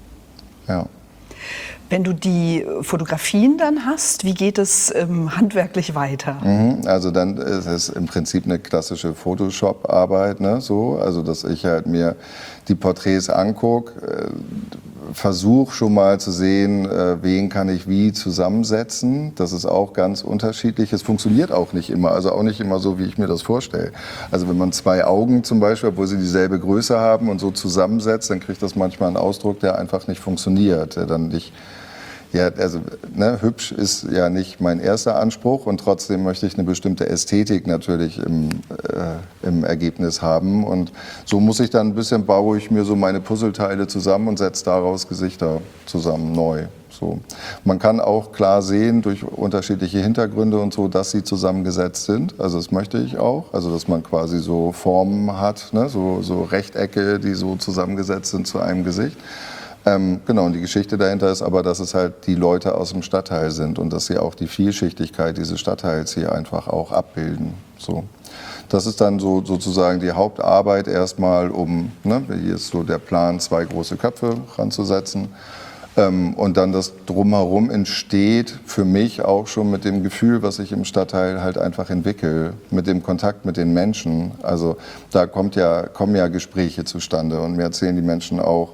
[SPEAKER 3] Ja.
[SPEAKER 2] Wenn du die Fotografien dann hast, wie geht es ähm, handwerklich weiter?
[SPEAKER 3] Mhm, also dann ist es im Prinzip eine klassische Photoshop-Arbeit, ne, so, also dass ich halt mir die Porträts angucke, äh, versuche schon mal zu sehen, äh, wen kann ich wie zusammensetzen. Das ist auch ganz unterschiedlich. Es funktioniert auch nicht immer, also auch nicht immer so, wie ich mir das vorstelle. Also wenn man zwei Augen zum Beispiel, obwohl sie dieselbe Größe haben und so zusammensetzt, dann kriegt das manchmal einen Ausdruck, der einfach nicht funktioniert, der dann nicht. Ja, also ne, hübsch ist ja nicht mein erster Anspruch und trotzdem möchte ich eine bestimmte Ästhetik natürlich im, äh, im Ergebnis haben. Und so muss ich dann ein bisschen, baue ich mir so meine Puzzleteile zusammen und setze daraus Gesichter zusammen, neu. So. Man kann auch klar sehen durch unterschiedliche Hintergründe und so, dass sie zusammengesetzt sind. Also das möchte ich auch, also dass man quasi so Formen hat, ne, so, so Rechtecke, die so zusammengesetzt sind zu einem Gesicht. Ähm, genau, und die Geschichte dahinter ist aber, dass es halt die Leute aus dem Stadtteil sind und dass sie auch die Vielschichtigkeit dieses Stadtteils hier einfach auch abbilden. So. Das ist dann so sozusagen die Hauptarbeit erstmal, um, ne, hier ist so der Plan, zwei große Köpfe ranzusetzen. Ähm, und dann das Drumherum entsteht für mich auch schon mit dem Gefühl, was ich im Stadtteil halt einfach entwickle, mit dem Kontakt mit den Menschen. Also da kommt ja, kommen ja Gespräche zustande und mir erzählen die Menschen auch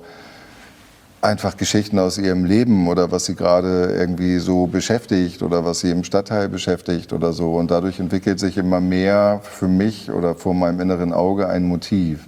[SPEAKER 3] einfach Geschichten aus ihrem Leben oder was sie gerade irgendwie so beschäftigt oder was sie im Stadtteil beschäftigt oder so. Und dadurch entwickelt sich immer mehr für mich oder vor meinem inneren Auge ein Motiv.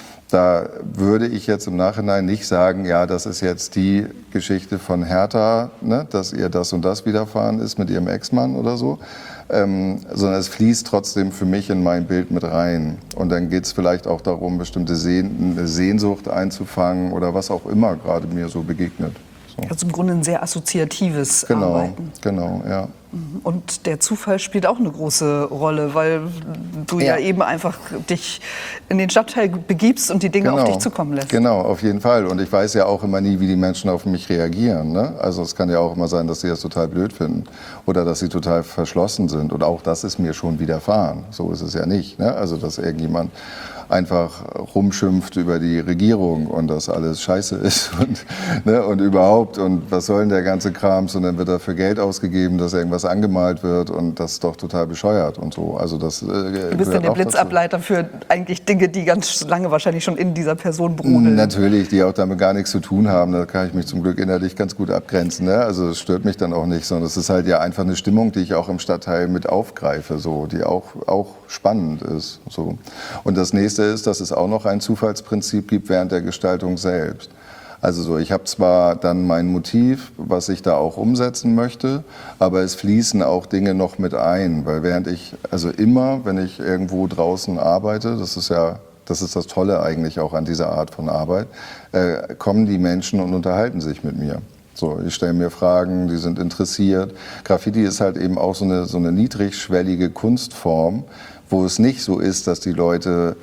[SPEAKER 3] Da würde ich jetzt im Nachhinein nicht sagen, ja, das ist jetzt die Geschichte von Hertha, ne, dass ihr das und das widerfahren ist mit ihrem Ex-Mann oder so, ähm, sondern es fließt trotzdem für mich in mein Bild mit rein. Und dann geht es vielleicht auch darum, bestimmte Sehn- eine Sehnsucht einzufangen oder was auch immer gerade mir so begegnet. So.
[SPEAKER 2] Also im Grunde ein sehr assoziatives
[SPEAKER 3] Genau,
[SPEAKER 2] Arbeiten.
[SPEAKER 3] genau, ja.
[SPEAKER 2] Und der Zufall spielt auch eine große Rolle, weil du ja,
[SPEAKER 3] Ja.
[SPEAKER 2] eben einfach dich in den Stadtteil begibst und die Dinge auf dich zukommen lässt.
[SPEAKER 3] Genau, auf jeden Fall. Und ich weiß ja auch immer nie, wie die Menschen auf mich reagieren. Ne? Also es kann ja auch immer sein, dass sie das total blöd finden oder dass sie total verschlossen sind. Und auch das ist mir schon widerfahren. So ist es ja nicht. Ne? Also dass irgendjemand einfach rumschimpft über die Regierung und dass alles scheiße ist und, ne, und überhaupt und was soll denn der ganze Krams und dann wird dafür Geld ausgegeben, dass irgendwas angemalt wird und das ist doch total bescheuert und so. Also das, äh,
[SPEAKER 2] du bist dann der Blitzableiter dazu. Für eigentlich Dinge, die ganz lange wahrscheinlich schon in dieser Person brodeln.
[SPEAKER 3] Natürlich, die auch damit gar nichts zu tun haben, da kann ich mich zum Glück innerlich ganz gut abgrenzen. Ne? Also es stört mich dann auch nicht, sondern es ist halt ja einfach eine Stimmung, die ich auch im Stadtteil mit aufgreife, so, die auch, auch spannend ist. So. Und das nächste ist, dass es auch noch ein Zufallsprinzip gibt während der Gestaltung selbst. Also so, ich habe zwar dann mein Motiv, was ich da auch umsetzen möchte, aber es fließen auch Dinge noch mit ein, weil während ich, also immer, wenn ich irgendwo draußen arbeite, das ist ja, das ist das Tolle eigentlich auch an dieser Art von Arbeit, äh, kommen die Menschen und unterhalten sich mit mir. So, ich stelle mir Fragen, die sind interessiert. Graffiti ist halt eben auch so eine, so eine niedrigschwellige Kunstform, wo es nicht so ist, dass die Leute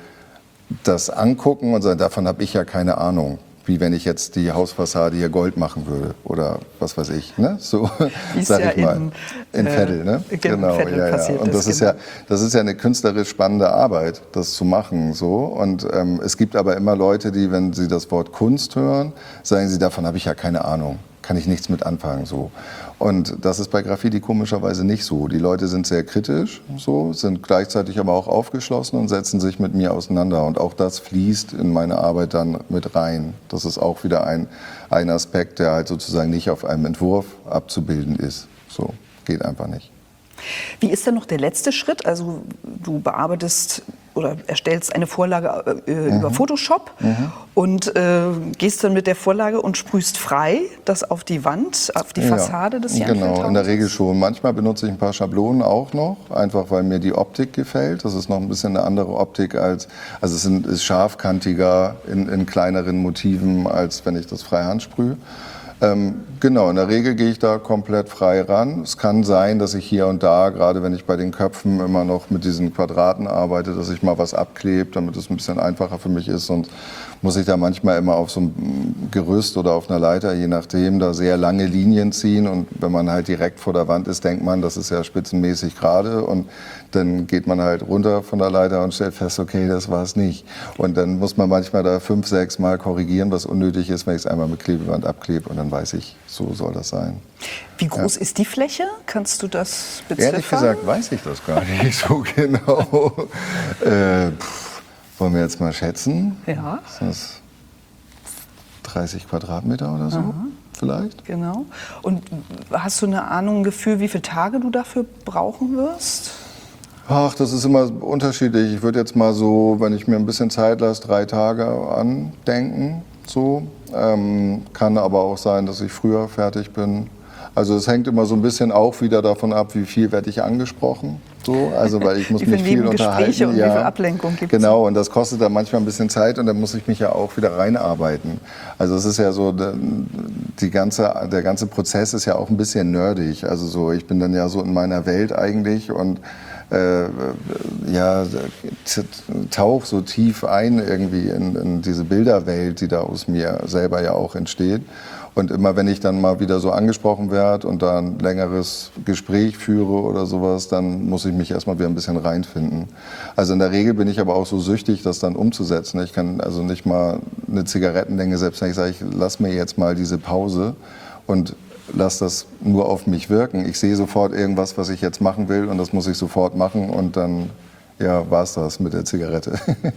[SPEAKER 3] das angucken und sagen, davon habe ich ja keine Ahnung. Wie wenn ich jetzt die Hausfassade hier Gold machen würde oder was weiß ich, ne? So sag
[SPEAKER 2] ja
[SPEAKER 3] ich mal.
[SPEAKER 2] In,
[SPEAKER 3] in Veddel, ne?
[SPEAKER 2] In
[SPEAKER 3] genau,
[SPEAKER 2] Veddel
[SPEAKER 3] ja, ja.
[SPEAKER 2] passiert
[SPEAKER 3] Und das
[SPEAKER 2] ist,
[SPEAKER 3] ist ja, das ist ja eine künstlerisch spannende Arbeit, das zu machen, so. Und ähm, es gibt aber immer Leute, die, wenn sie das Wort Kunst hören, sagen sie, davon habe ich ja keine Ahnung, kann ich nichts mit anfangen, so. Und das ist bei Graffiti komischerweise nicht so. Die Leute sind sehr kritisch, so, sind gleichzeitig aber auch aufgeschlossen und setzen sich mit mir auseinander. Und auch das fließt in meine Arbeit dann mit rein. Das ist auch wieder ein, ein Aspekt, der halt sozusagen nicht auf einem Entwurf abzubilden ist. So, geht einfach nicht.
[SPEAKER 2] Wie ist denn noch der letzte Schritt? Also du bearbeitest oder erstellst eine Vorlage äh, mhm. über Photoshop mhm. und äh, gehst dann mit der Vorlage und sprühst frei das auf die Wand, auf die Fassade
[SPEAKER 3] ja,
[SPEAKER 2] des Janfeldhauses?
[SPEAKER 3] Genau, in der Regel schon. Manchmal benutze ich ein paar Schablonen auch noch, einfach weil mir die Optik gefällt. Das ist noch ein bisschen eine andere Optik als, also es ist scharfkantiger in, in kleineren Motiven, als wenn ich das freihand sprühe. Ähm, genau, in der Regel gehe ich da komplett frei ran. Es kann sein, dass ich hier und da, gerade wenn ich bei den Köpfen immer noch mit diesen Quadraten arbeite, dass ich mal was abklebe, damit es ein bisschen einfacher für mich ist. Und muss ich da manchmal immer auf so einem Gerüst oder auf einer Leiter, je nachdem, da sehr lange Linien ziehen. Und wenn man halt direkt vor der Wand ist, denkt man, das ist ja spitzenmäßig gerade. Und dann geht man halt runter von der Leiter und stellt fest, okay, das war es nicht. Und dann muss man manchmal da fünf, sechs Mal korrigieren, was unnötig ist, wenn ich es einmal mit Klebeband abklebe. Und dann weiß ich, so soll das sein.
[SPEAKER 2] Wie groß ja. ist die Fläche? Kannst du das beziffern?
[SPEAKER 3] Ehrlich gesagt weiß ich das gar nicht so genau. äh, pff, wollen wir jetzt mal schätzen?
[SPEAKER 2] Ja.
[SPEAKER 3] Ist das dreißig Quadratmeter oder so? Aha. Vielleicht?
[SPEAKER 2] Genau. Und hast du eine Ahnung, ein Gefühl, wie viele Tage du dafür brauchen wirst?
[SPEAKER 3] Ach, das ist immer unterschiedlich. Ich würde jetzt mal so, wenn ich mir ein bisschen Zeit lasse, drei Tage andenken. So. Ähm, kann aber auch sein, dass ich früher fertig bin. Also es hängt immer so ein bisschen auch wieder davon ab, wie viel werde ich angesprochen. So, also weil ich muss
[SPEAKER 2] wie viele
[SPEAKER 3] mich viel unterhalten.
[SPEAKER 2] Und
[SPEAKER 3] ja,
[SPEAKER 2] wie viel Ablenkung gibt es?
[SPEAKER 3] Genau, und das kostet dann manchmal ein bisschen Zeit und dann muss ich mich ja auch wieder reinarbeiten. Also es ist ja so, die ganze, der ganze Prozess ist ja auch ein bisschen nerdig. Also so, ich bin dann ja so in meiner Welt eigentlich und äh, ja, tauch so tief ein irgendwie in, in diese Bilderwelt, die da aus mir selber ja auch entsteht. Und immer wenn ich dann mal wieder so angesprochen werde und da ein längeres Gespräch führe oder sowas, dann muss ich mich erstmal wieder ein bisschen reinfinden. Also in der Regel bin ich aber auch so süchtig, das dann umzusetzen. Ich kann also nicht mal eine Zigarettenlänge, selbst wenn ich sage, ich lass mir jetzt mal diese Pause und lass das nur auf mich wirken. Ich sehe sofort irgendwas, was ich jetzt machen will und das muss ich sofort machen und dann ja, war es das mit der Zigarette.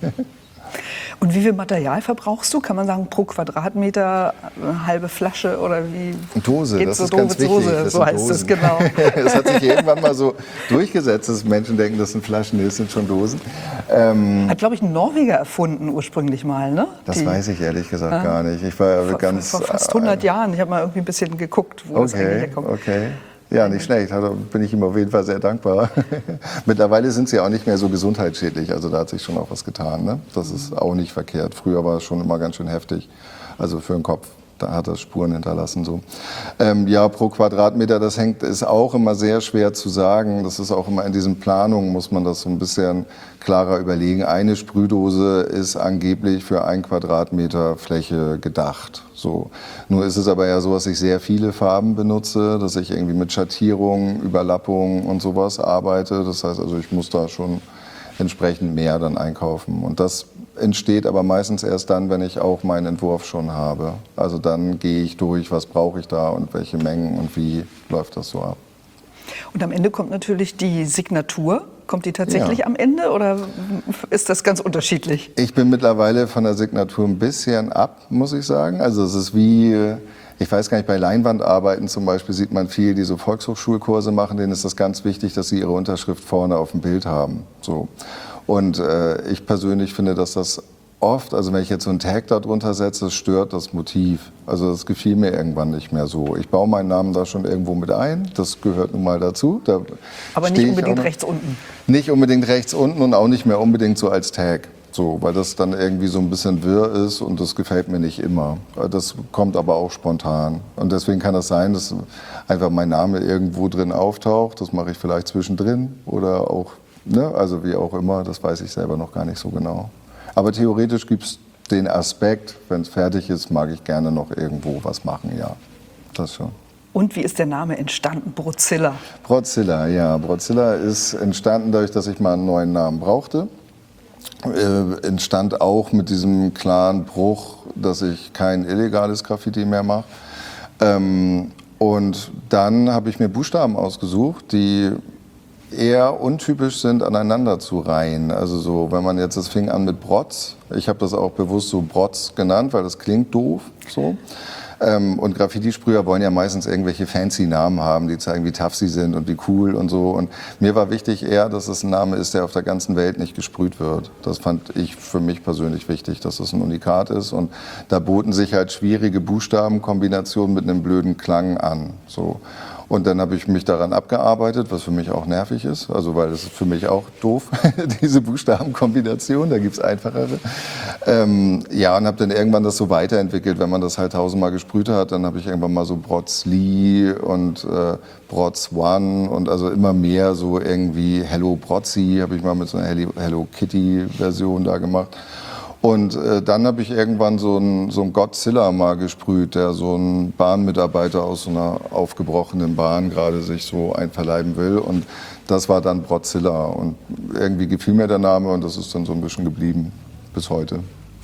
[SPEAKER 2] Und wie viel Material verbrauchst du? Kann man sagen, pro Quadratmeter eine halbe Flasche oder wie?
[SPEAKER 3] Dose, das
[SPEAKER 2] so
[SPEAKER 3] ist ganz wichtig.
[SPEAKER 2] Dose,
[SPEAKER 3] das
[SPEAKER 2] so heißt
[SPEAKER 3] Dosen.
[SPEAKER 2] es genau.
[SPEAKER 3] Es hat sich irgendwann mal so durchgesetzt, dass Menschen denken, das sind Flaschen, nee, das sind schon Dosen. Ähm,
[SPEAKER 2] Hat, glaube ich, ein Norweger erfunden ursprünglich mal, ne?
[SPEAKER 3] das
[SPEAKER 2] Die,
[SPEAKER 3] weiß ich ehrlich gesagt
[SPEAKER 2] ja,
[SPEAKER 3] gar nicht. Ich war
[SPEAKER 2] vor,
[SPEAKER 3] ganz...
[SPEAKER 2] Vor fast hundert
[SPEAKER 3] äh,
[SPEAKER 2] Jahren. Ich habe mal irgendwie ein bisschen geguckt, wo es eigentlich
[SPEAKER 3] Okay,
[SPEAKER 2] herkommt.
[SPEAKER 3] okay. Ja, nicht schlecht. Da bin ich ihm auf jeden Fall sehr dankbar. Mittlerweile sind sie auch nicht mehr so gesundheitsschädlich. Also da hat sich schon auch was getan. Ne? Das ist auch nicht verkehrt. Früher war es schon immer ganz schön heftig. Also für den Kopf. Da hat das Spuren hinterlassen. So. Ähm, ja, pro Quadratmeter, das hängt, ist auch immer sehr schwer zu sagen. Das ist auch immer in diesen Planungen, muss man das so ein bisschen klarer überlegen. Eine Sprühdose ist angeblich für ein Quadratmeter Fläche gedacht. So. Nur ist es aber ja so, dass ich sehr viele Farben benutze, dass ich irgendwie mit Schattierungen, Überlappungen und sowas arbeite. Das heißt also, ich muss da schon entsprechend mehr dann einkaufen. Und das entsteht aber meistens erst dann, wenn ich auch meinen Entwurf schon habe. Also dann gehe ich durch, was brauche ich da und welche Mengen und wie läuft das so ab.
[SPEAKER 2] Und am Ende kommt natürlich die Signatur. Kommt die tatsächlich
[SPEAKER 3] Ja.
[SPEAKER 2] am Ende oder ist das ganz unterschiedlich?
[SPEAKER 3] Ich bin mittlerweile von der Signatur ein bisschen ab, muss ich sagen. Also es ist wie, ich weiß gar nicht, bei Leinwandarbeiten zum Beispiel sieht man viel, die so Volkshochschulkurse machen, denen ist das ganz wichtig, dass sie ihre Unterschrift vorne auf dem Bild haben. So. Und äh, ich persönlich finde, dass das oft, also wenn ich jetzt so einen Tag da drunter setze, das stört das Motiv. Also das gefiel mir irgendwann nicht mehr so. Ich baue meinen Namen da schon irgendwo mit ein, das gehört nun mal dazu. Da
[SPEAKER 2] Aber nicht unbedingt rechts unten.
[SPEAKER 3] Nicht unbedingt rechts unten und auch nicht mehr unbedingt so als Tag. So, weil das dann irgendwie so ein bisschen wirr ist und das gefällt mir nicht immer. Das kommt aber auch spontan. Und deswegen kann das sein, dass einfach mein Name irgendwo drin auftaucht. Das mache ich vielleicht zwischendrin oder auch, ne, also wie auch immer, das weiß ich selber noch gar nicht so genau. Aber theoretisch gibt es den Aspekt, wenn es fertig ist, mag ich gerne noch irgendwo was machen, ja. Das schon.
[SPEAKER 2] Und wie ist der Name entstanden, Brozilla?
[SPEAKER 3] Brozilla, ja. Brozilla ist entstanden dadurch, dass ich mal einen neuen Namen brauchte. Äh, entstand auch mit diesem klaren Bruch, dass ich kein illegales Graffiti mehr mache. Ähm, und dann habe ich mir Buchstaben ausgesucht, die eher untypisch sind, aneinander zu reihen. Also so, wenn man jetzt, das fing an mit Brotz. Ich habe das auch bewusst so Brotz genannt, weil das klingt doof. So. Ähm, und Graffiti-Sprüher wollen ja meistens irgendwelche fancy Namen haben, die zeigen, wie tough sie sind und wie cool und so. Und mir war wichtig eher, dass es ein Name ist, der auf der ganzen Welt nicht gesprüht wird. Das fand ich für mich persönlich wichtig, dass es ein Unikat ist. Und da boten sich halt schwierige Buchstabenkombinationen mit einem blöden Klang an. So. Und dann habe ich mich daran abgearbeitet, was für mich auch nervig ist, also weil es ist für mich auch doof, diese Buchstabenkombination, da gibt es einfachere. Ähm, ja, und habe dann irgendwann das so weiterentwickelt, wenn man das halt tausendmal gesprüht hat, dann habe ich irgendwann mal so Brotzli und äh, Brotz One und also immer mehr so irgendwie Hello Brotzi, habe ich mal mit so einer Hello Kitty Version da gemacht. Und äh, dann habe ich irgendwann so einen so ein Godzilla mal gesprüht, der so ein Bahnmitarbeiter aus so einer aufgebrochenen Bahn gerade sich so einverleiben will. Und das war dann Brozilla. Und irgendwie gefiel mir der Name und das ist dann so ein bisschen geblieben bis heute.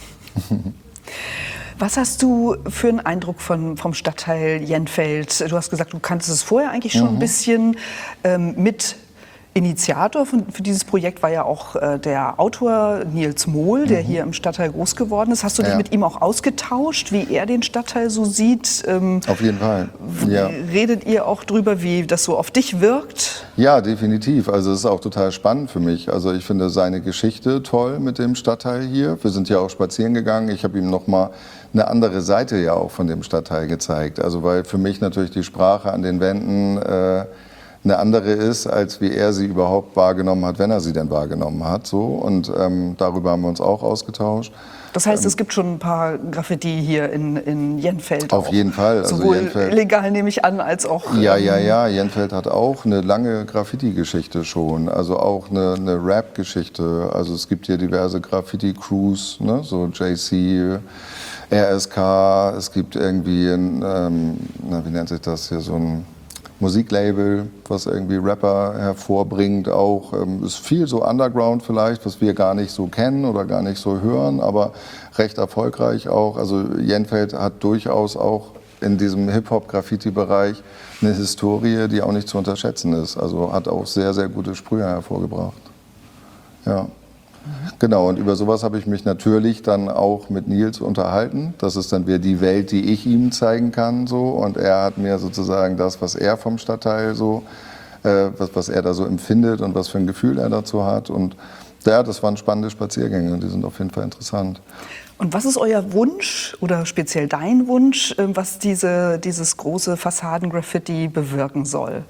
[SPEAKER 2] Was hast du für einen Eindruck von, vom Stadtteil Jenfeld? Du hast gesagt, du kanntest es vorher eigentlich schon mhm. ein bisschen ähm, mit. Initiator von, für dieses Projekt war ja auch äh, der Autor Nils Mohl, der mhm. hier im Stadtteil groß geworden ist. Hast du dich ja. mit ihm auch ausgetauscht, wie er den Stadtteil so sieht? Ähm,
[SPEAKER 3] auf jeden Fall, ja.
[SPEAKER 2] Redet ihr auch drüber, wie das so auf dich wirkt?
[SPEAKER 3] Ja, definitiv. Also es ist auch total spannend für mich. Also ich finde seine Geschichte toll mit dem Stadtteil hier. Wir sind ja auch spazieren gegangen. Ich habe ihm noch mal eine andere Seite ja auch von dem Stadtteil gezeigt. Also weil für mich natürlich die Sprache an den Wänden äh, eine andere ist, als wie er sie überhaupt wahrgenommen hat, wenn er sie denn wahrgenommen hat. So. Und ähm, darüber haben wir uns auch ausgetauscht.
[SPEAKER 2] Das heißt,
[SPEAKER 3] ähm,
[SPEAKER 2] es gibt schon ein paar Graffiti hier in, in Jenfeld.
[SPEAKER 3] Auf
[SPEAKER 2] auch.
[SPEAKER 3] jeden Fall. Also
[SPEAKER 2] sowohl
[SPEAKER 3] Jenfeld,
[SPEAKER 2] illegal nehme ich an, als auch...
[SPEAKER 3] Ja, ja, ja. Jenfeld hat auch eine lange Graffiti-Geschichte schon. Also auch eine, eine Rap-Geschichte. Also es gibt hier diverse Graffiti-Crews, ne? So J C, R S K, es gibt irgendwie ein, ähm, na, wie nennt sich das hier, so ein Musiklabel, was irgendwie Rapper hervorbringt auch. Ähm, ist viel so Underground vielleicht, was wir gar nicht so kennen oder gar nicht so hören, aber recht erfolgreich auch. Also Jenfeld hat durchaus auch in diesem Hip-Hop-Graffiti-Bereich eine Historie, die auch nicht zu unterschätzen ist. Also hat auch sehr, sehr gute Sprüher hervorgebracht. Ja. Genau, und über sowas habe ich mich natürlich dann auch mit Nils unterhalten. Das ist dann wieder die Welt, die ich ihm zeigen kann. So. Und er hat mir sozusagen das, was er vom Stadtteil so, äh, was, was er da so empfindet und was für ein Gefühl er dazu hat. Und ja, das waren spannende Spaziergänge und die sind auf jeden Fall interessant.
[SPEAKER 2] Und was ist euer Wunsch oder speziell dein Wunsch, was diese, dieses große Fassaden-Graffiti bewirken soll?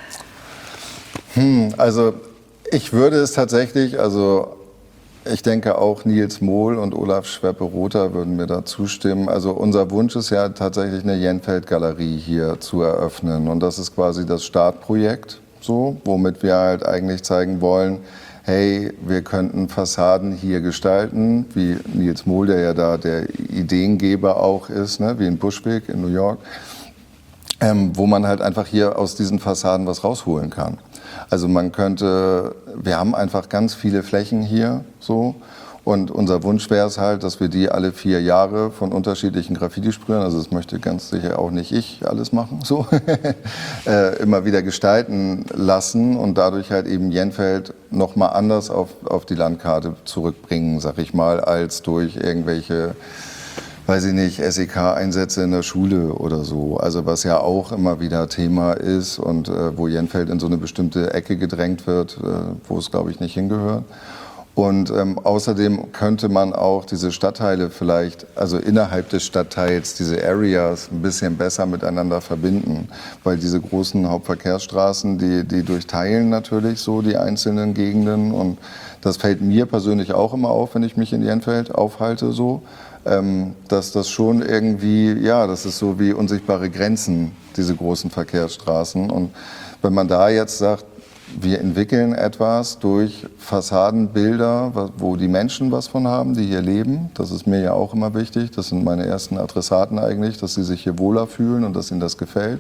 [SPEAKER 3] Hm, also ich würde es tatsächlich, also ich denke auch Nils Mohl und Olaf Schweppe-Rother würden mir da zustimmen. Also unser Wunsch ist ja tatsächlich eine Jenfeld-Galerie hier zu eröffnen. Und das ist quasi das Startprojekt, so, womit wir halt eigentlich zeigen wollen, hey, wir könnten Fassaden hier gestalten, wie Nils Mohl, der ja da der Ideengeber auch ist, ne, wie in Bushwick in New York, ähm, wo man halt einfach hier aus diesen Fassaden was rausholen kann. Also man könnte, wir haben einfach ganz viele Flächen hier so und unser Wunsch wäre es halt, dass wir die alle vier Jahre von unterschiedlichen Graffiti-Sprühern, also das möchte ganz sicher auch nicht ich alles machen, so, äh, immer wieder gestalten lassen und dadurch halt eben Jenfeld nochmal anders auf, auf die Landkarte zurückbringen, sag ich mal, als durch irgendwelche, weiß ich nicht, S E K-Einsätze in der Schule oder so. Also was ja auch immer wieder Thema ist und äh, wo Jenfeld in so eine bestimmte Ecke gedrängt wird, äh, wo es, glaube ich, nicht hingehört. Und ähm, außerdem könnte man auch diese Stadtteile vielleicht, also innerhalb des Stadtteils, diese Areas ein bisschen besser miteinander verbinden. Weil diese großen Hauptverkehrsstraßen, die, die durchteilen natürlich so die einzelnen Gegenden. Und das fällt mir persönlich auch immer auf, wenn ich mich in Jenfeld aufhalte so. Ähm, dass das schon irgendwie, ja, das ist so wie unsichtbare Grenzen, diese großen Verkehrsstraßen. Und wenn man da jetzt sagt, wir entwickeln etwas durch Fassadenbilder, wo die Menschen was von haben, die hier leben, das ist mir ja auch immer wichtig, das sind meine ersten Adressaten eigentlich, dass sie sich hier wohler fühlen und dass ihnen das gefällt.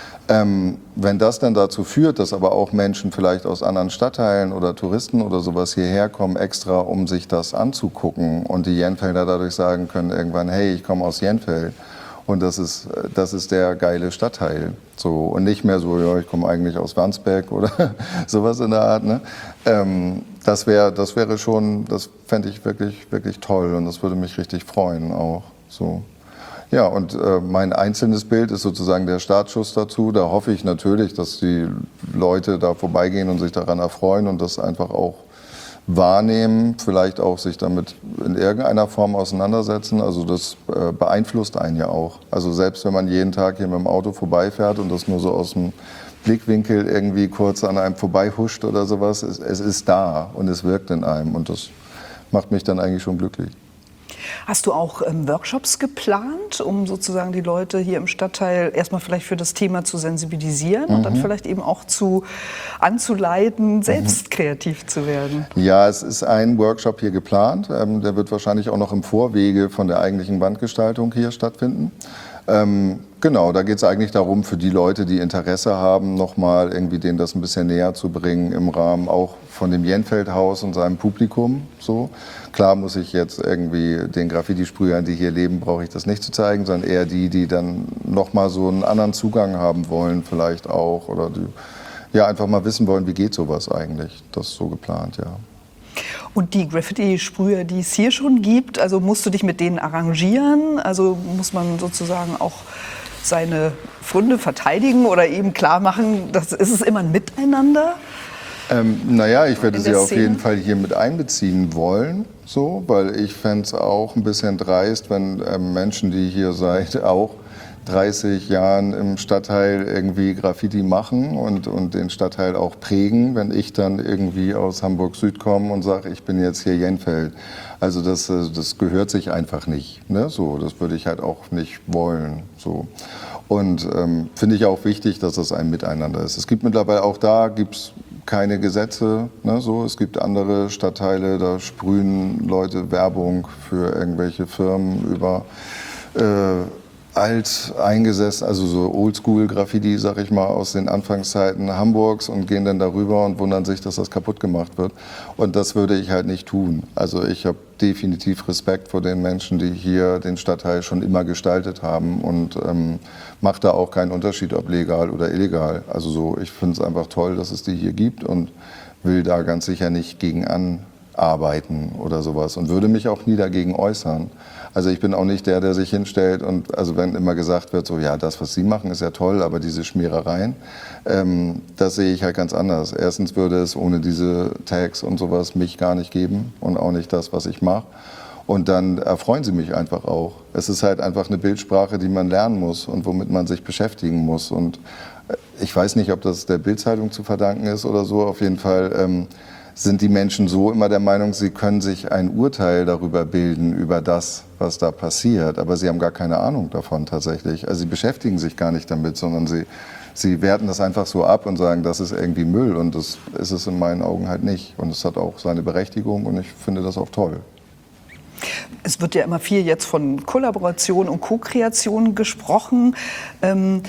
[SPEAKER 3] Ähm, wenn das dann dazu führt, dass aber auch Menschen vielleicht aus anderen Stadtteilen oder Touristen oder sowas hierher kommen, extra um sich das anzugucken und die Jenfelder dadurch sagen können irgendwann, hey, ich komme aus Jenfeld und das ist, das ist der geile Stadtteil. So, und nicht mehr so, ja, ich komme eigentlich aus Wandsbek oder sowas in der Art. Ne? Ähm, das, wär, das wäre schon, das fände ich wirklich, wirklich toll und das würde mich richtig freuen auch. So. Ja, und äh, mein einzelnes Bild ist sozusagen der Startschuss dazu. Da hoffe ich natürlich, dass die Leute da vorbeigehen und sich daran erfreuen und das einfach auch wahrnehmen, vielleicht auch sich damit in irgendeiner Form auseinandersetzen. Also das äh, beeinflusst einen ja auch. Also selbst wenn man jeden Tag hier mit dem Auto vorbeifährt und das nur so aus dem Blickwinkel irgendwie kurz an einem vorbeihuscht oder sowas, es, es ist da und es wirkt in einem und das macht mich dann eigentlich schon glücklich.
[SPEAKER 2] Hast du auch ähm, Workshops geplant, um sozusagen die Leute hier im Stadtteil erstmal vielleicht für das Thema zu sensibilisieren mhm. und dann vielleicht eben auch zu anzuleiten, selbst mhm. kreativ zu werden?
[SPEAKER 3] Ja, es ist ein Workshop hier geplant. Ähm, der wird wahrscheinlich auch noch im Vorwege von der eigentlichen Wandgestaltung hier stattfinden. Ähm, genau, da geht es eigentlich darum, für die Leute, die Interesse haben, nochmal irgendwie denen das ein bisschen näher zu bringen im Rahmen auch von dem Jenfeld-Haus und seinem Publikum. So. Klar muss ich jetzt irgendwie den Graffiti-Sprühern, die hier leben, brauche ich das nicht zu zeigen, sondern eher die, die dann nochmal so einen anderen Zugang haben wollen vielleicht auch oder die ja einfach mal wissen wollen, wie geht sowas eigentlich. Das ist so geplant, ja.
[SPEAKER 2] Und die Graffiti-Sprüher, die es hier schon gibt, also musst du dich mit denen arrangieren? Also muss man sozusagen auch seine Pfründe verteidigen oder eben klar machen, das ist es immer ein Miteinander?
[SPEAKER 3] Ähm, naja, ich werde
[SPEAKER 2] In
[SPEAKER 3] sie
[SPEAKER 2] der
[SPEAKER 3] auf
[SPEAKER 2] Szene?
[SPEAKER 3] jeden Fall hier mit einbeziehen wollen, so, weil ich fände es auch ein bisschen dreist, wenn ähm, Menschen, die hier seit auch dreißig Jahren im Stadtteil irgendwie Graffiti machen und, und den Stadtteil auch prägen, wenn ich dann irgendwie aus Hamburg-Süd komme und sage, ich bin jetzt hier Jenfeld. Also das, das gehört sich einfach nicht. Ne? So, das würde ich halt auch nicht wollen. So. Und ähm, finde ich auch wichtig, dass das ein Miteinander ist. Es gibt mittlerweile auch da, gibt's keine Gesetze. Ne, so. Es gibt andere Stadtteile, da sprühen Leute Werbung für irgendwelche Firmen über äh, alt eingesessen, also so Oldschool-Graffiti, sag ich mal, aus den Anfangszeiten Hamburgs und gehen dann darüber und wundern sich, dass das kaputt gemacht wird. Und das würde ich halt nicht tun. Also ich habe definitiv Respekt vor den Menschen, die hier den Stadtteil schon immer gestaltet haben und ähm, mache da auch keinen Unterschied, ob legal oder illegal. Also so, ich finde es einfach toll, dass es die hier gibt und will da ganz sicher nicht gegen anarbeiten oder sowas und würde mich auch nie dagegen äußern. Also ich bin auch nicht der, der sich hinstellt und also wenn immer gesagt wird, so ja, das, was Sie machen, ist ja toll, aber diese Schmierereien, ähm, das sehe ich halt ganz anders. Erstens würde es ohne diese Tags und sowas mich gar nicht geben und auch nicht das, was ich mache. Und dann erfreuen sie mich einfach auch. Es ist halt einfach eine Bildsprache, die man lernen muss und womit man sich beschäftigen muss. Und ich weiß nicht, ob das der Bild-Zeitung zu verdanken ist oder so. Auf jeden Fall ähm, sind die Menschen so immer der Meinung, sie können sich ein Urteil darüber bilden, über das, was da passiert. Aber sie haben gar keine Ahnung davon tatsächlich. Also sie beschäftigen sich gar nicht damit, sondern sie, sie werten das einfach so ab und sagen, das ist irgendwie Müll. Und das ist es in meinen Augen halt nicht. Und es hat auch seine Berechtigung und ich finde das auch toll.
[SPEAKER 2] Es wird ja immer viel jetzt von Kollaboration und Co-Kreation gesprochen. Ähm,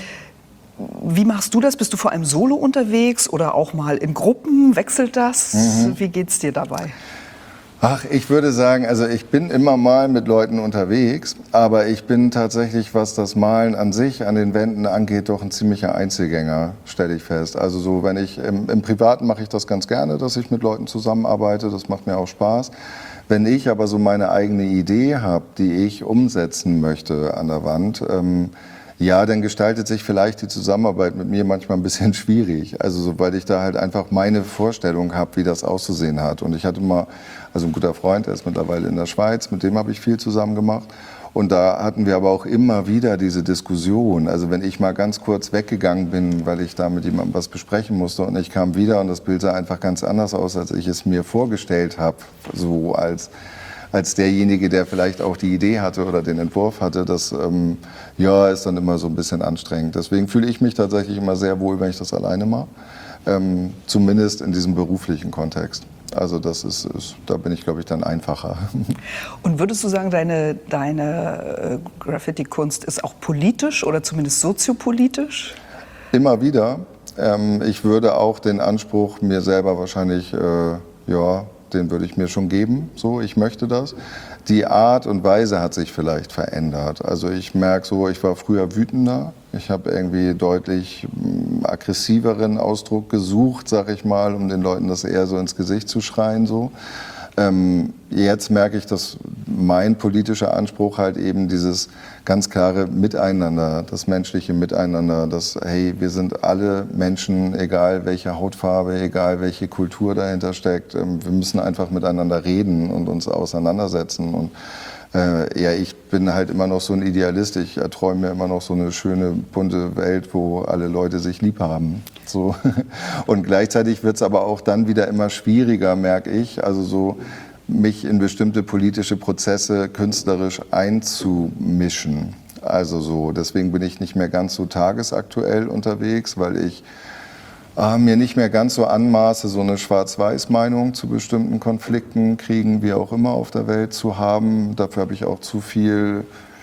[SPEAKER 2] wie machst du das? Bist du vor allem solo unterwegs oder auch mal in Gruppen? Wechselt das? Mhm. Wie geht's dir dabei?
[SPEAKER 3] Ach, ich würde sagen, also ich bin immer mal mit Leuten unterwegs, aber ich bin tatsächlich, was das Malen an sich, an den Wänden angeht, doch ein ziemlicher Einzelgänger, stelle ich fest. Also so, wenn ich im, im Privaten mache ich das ganz gerne, dass ich mit Leuten zusammenarbeite, das macht mir auch Spaß. Wenn ich aber so meine eigene Idee habe, die ich umsetzen möchte an der Wand, ähm, ja, dann gestaltet sich vielleicht die Zusammenarbeit mit mir manchmal ein bisschen schwierig. Also so, weil ich da halt einfach meine Vorstellung habe, wie das auszusehen hat. Und ich hatte mal, also ein guter Freund, der ist mittlerweile in der Schweiz, mit dem habe ich viel zusammen gemacht. Und da hatten wir aber auch immer wieder diese Diskussion. Also wenn ich mal ganz kurz weggegangen bin, weil ich da mit jemandem was besprechen musste und ich kam wieder und das Bild sah einfach ganz anders aus, als ich es mir vorgestellt habe, so als als derjenige, der vielleicht auch die Idee hatte oder den Entwurf hatte, das ähm, ja, ist dann immer so ein bisschen anstrengend. Deswegen fühle ich mich tatsächlich immer sehr wohl, wenn ich das alleine mache, ähm, zumindest in diesem beruflichen Kontext. Also das ist, ist da bin ich, glaube ich, dann einfacher.
[SPEAKER 2] Und würdest du sagen, deine, deine äh, Graffiti-Kunst ist auch politisch oder zumindest soziopolitisch?
[SPEAKER 3] Immer wieder. Ähm, ich würde auch den Anspruch mir selber wahrscheinlich, äh, ja, den würde ich mir schon geben, so, ich möchte das. Die Art und Weise hat sich vielleicht verändert. Also ich merke so, ich war früher wütender. Ich habe irgendwie deutlich aggressiveren Ausdruck gesucht, sag ich mal, um den Leuten das eher so ins Gesicht zu schreien, so. Ähm, jetzt merke ich, dass mein politischer Anspruch halt eben dieses ganz klare Miteinander, das menschliche Miteinander, das, hey, wir sind alle Menschen, egal welche Hautfarbe, egal welche Kultur dahinter steckt, ähm, wir müssen einfach miteinander reden und uns auseinandersetzen. Und äh, ja, ich bin halt immer noch so ein Idealist, ich erträume mir immer noch so eine schöne, bunte Welt, wo alle Leute sich lieb haben. So. Und gleichzeitig wird es aber auch dann wieder immer schwieriger, merke ich, also so mich in bestimmte politische Prozesse künstlerisch einzumischen. Also so, deswegen bin ich nicht mehr ganz so tagesaktuell unterwegs, weil ich äh, mir nicht mehr ganz so anmaße, so eine Schwarz-Weiß-Meinung zu bestimmten Konflikten, Kriegen, wie auch immer auf der Welt zu haben. Dafür habe ich auch zu viel,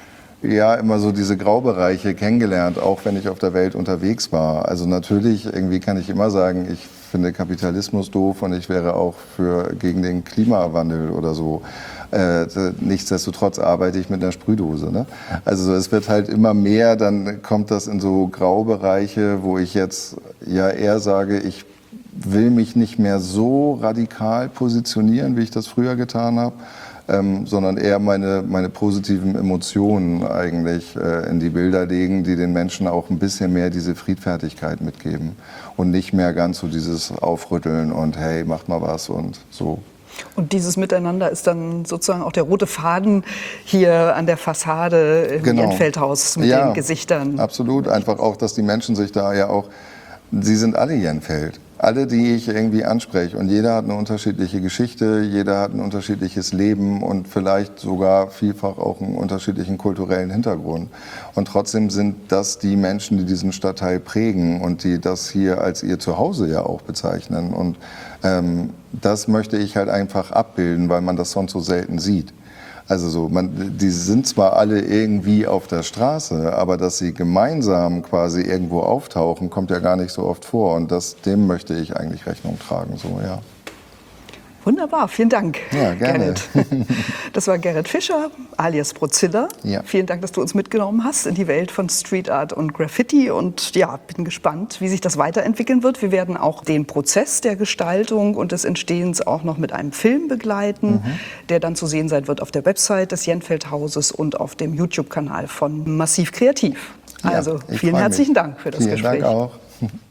[SPEAKER 3] ja, immer so diese Graubereiche kennengelernt, auch wenn ich auf der Welt unterwegs war. Also natürlich, irgendwie kann ich immer sagen, ich finde Kapitalismus doof und ich wäre auch für, gegen den Klimawandel oder so. Äh, nichtsdestotrotz arbeite ich mit einer Sprühdose. Ne? Also es wird halt immer mehr, dann kommt das in so Graubereiche, wo ich jetzt ja eher sage, ich will mich nicht mehr so radikal positionieren, wie ich das früher getan habe. Ähm, sondern eher meine, meine positiven Emotionen eigentlich äh, in die Bilder legen, die den Menschen auch ein bisschen mehr diese Friedfertigkeit mitgeben und nicht mehr ganz so dieses Aufrütteln und hey, macht mal was und so.
[SPEAKER 2] Und dieses Miteinander ist dann sozusagen auch der rote Faden hier an der Fassade im
[SPEAKER 3] Genau.
[SPEAKER 2] Jenfeldhaus mit
[SPEAKER 3] Ja,
[SPEAKER 2] den Gesichtern.
[SPEAKER 3] Absolut, einfach auch, dass die Menschen sich da ja auch, sie sind alle Jenfeld. alle, die ich irgendwie anspreche, und jeder hat eine unterschiedliche Geschichte, jeder hat ein unterschiedliches Leben und vielleicht sogar vielfach auch einen unterschiedlichen kulturellen Hintergrund. Und trotzdem sind das die Menschen, die diesen Stadtteil prägen und die das hier als ihr Zuhause ja auch bezeichnen. Und ähm, das möchte ich halt einfach abbilden, weil man das sonst so selten sieht. Also so, man, die sind zwar alle irgendwie auf der Straße, aber dass sie gemeinsam quasi irgendwo auftauchen, kommt ja gar nicht so oft vor. Und das, dem möchte ich eigentlich Rechnung tragen, so, ja.
[SPEAKER 2] Wunderbar, vielen Dank,
[SPEAKER 3] ja, gerne.
[SPEAKER 2] Gerrit. Das war Gerrit Fischer, alias Brozilla.
[SPEAKER 3] Ja.
[SPEAKER 2] Vielen Dank, dass du uns mitgenommen hast in die Welt von Street Art und Graffiti. Und ja, bin gespannt, wie sich das weiterentwickeln wird. Wir werden auch den Prozess der Gestaltung und des Entstehens auch noch mit einem Film begleiten, mhm. der dann zu sehen sein wird auf der Website des Jenfeld-Hauses und auf dem YouTube-Kanal von Massiv Kreativ. Also
[SPEAKER 3] ja,
[SPEAKER 2] vielen herzlichen Dank für das
[SPEAKER 3] vielen
[SPEAKER 2] Gespräch.
[SPEAKER 3] Dank auch.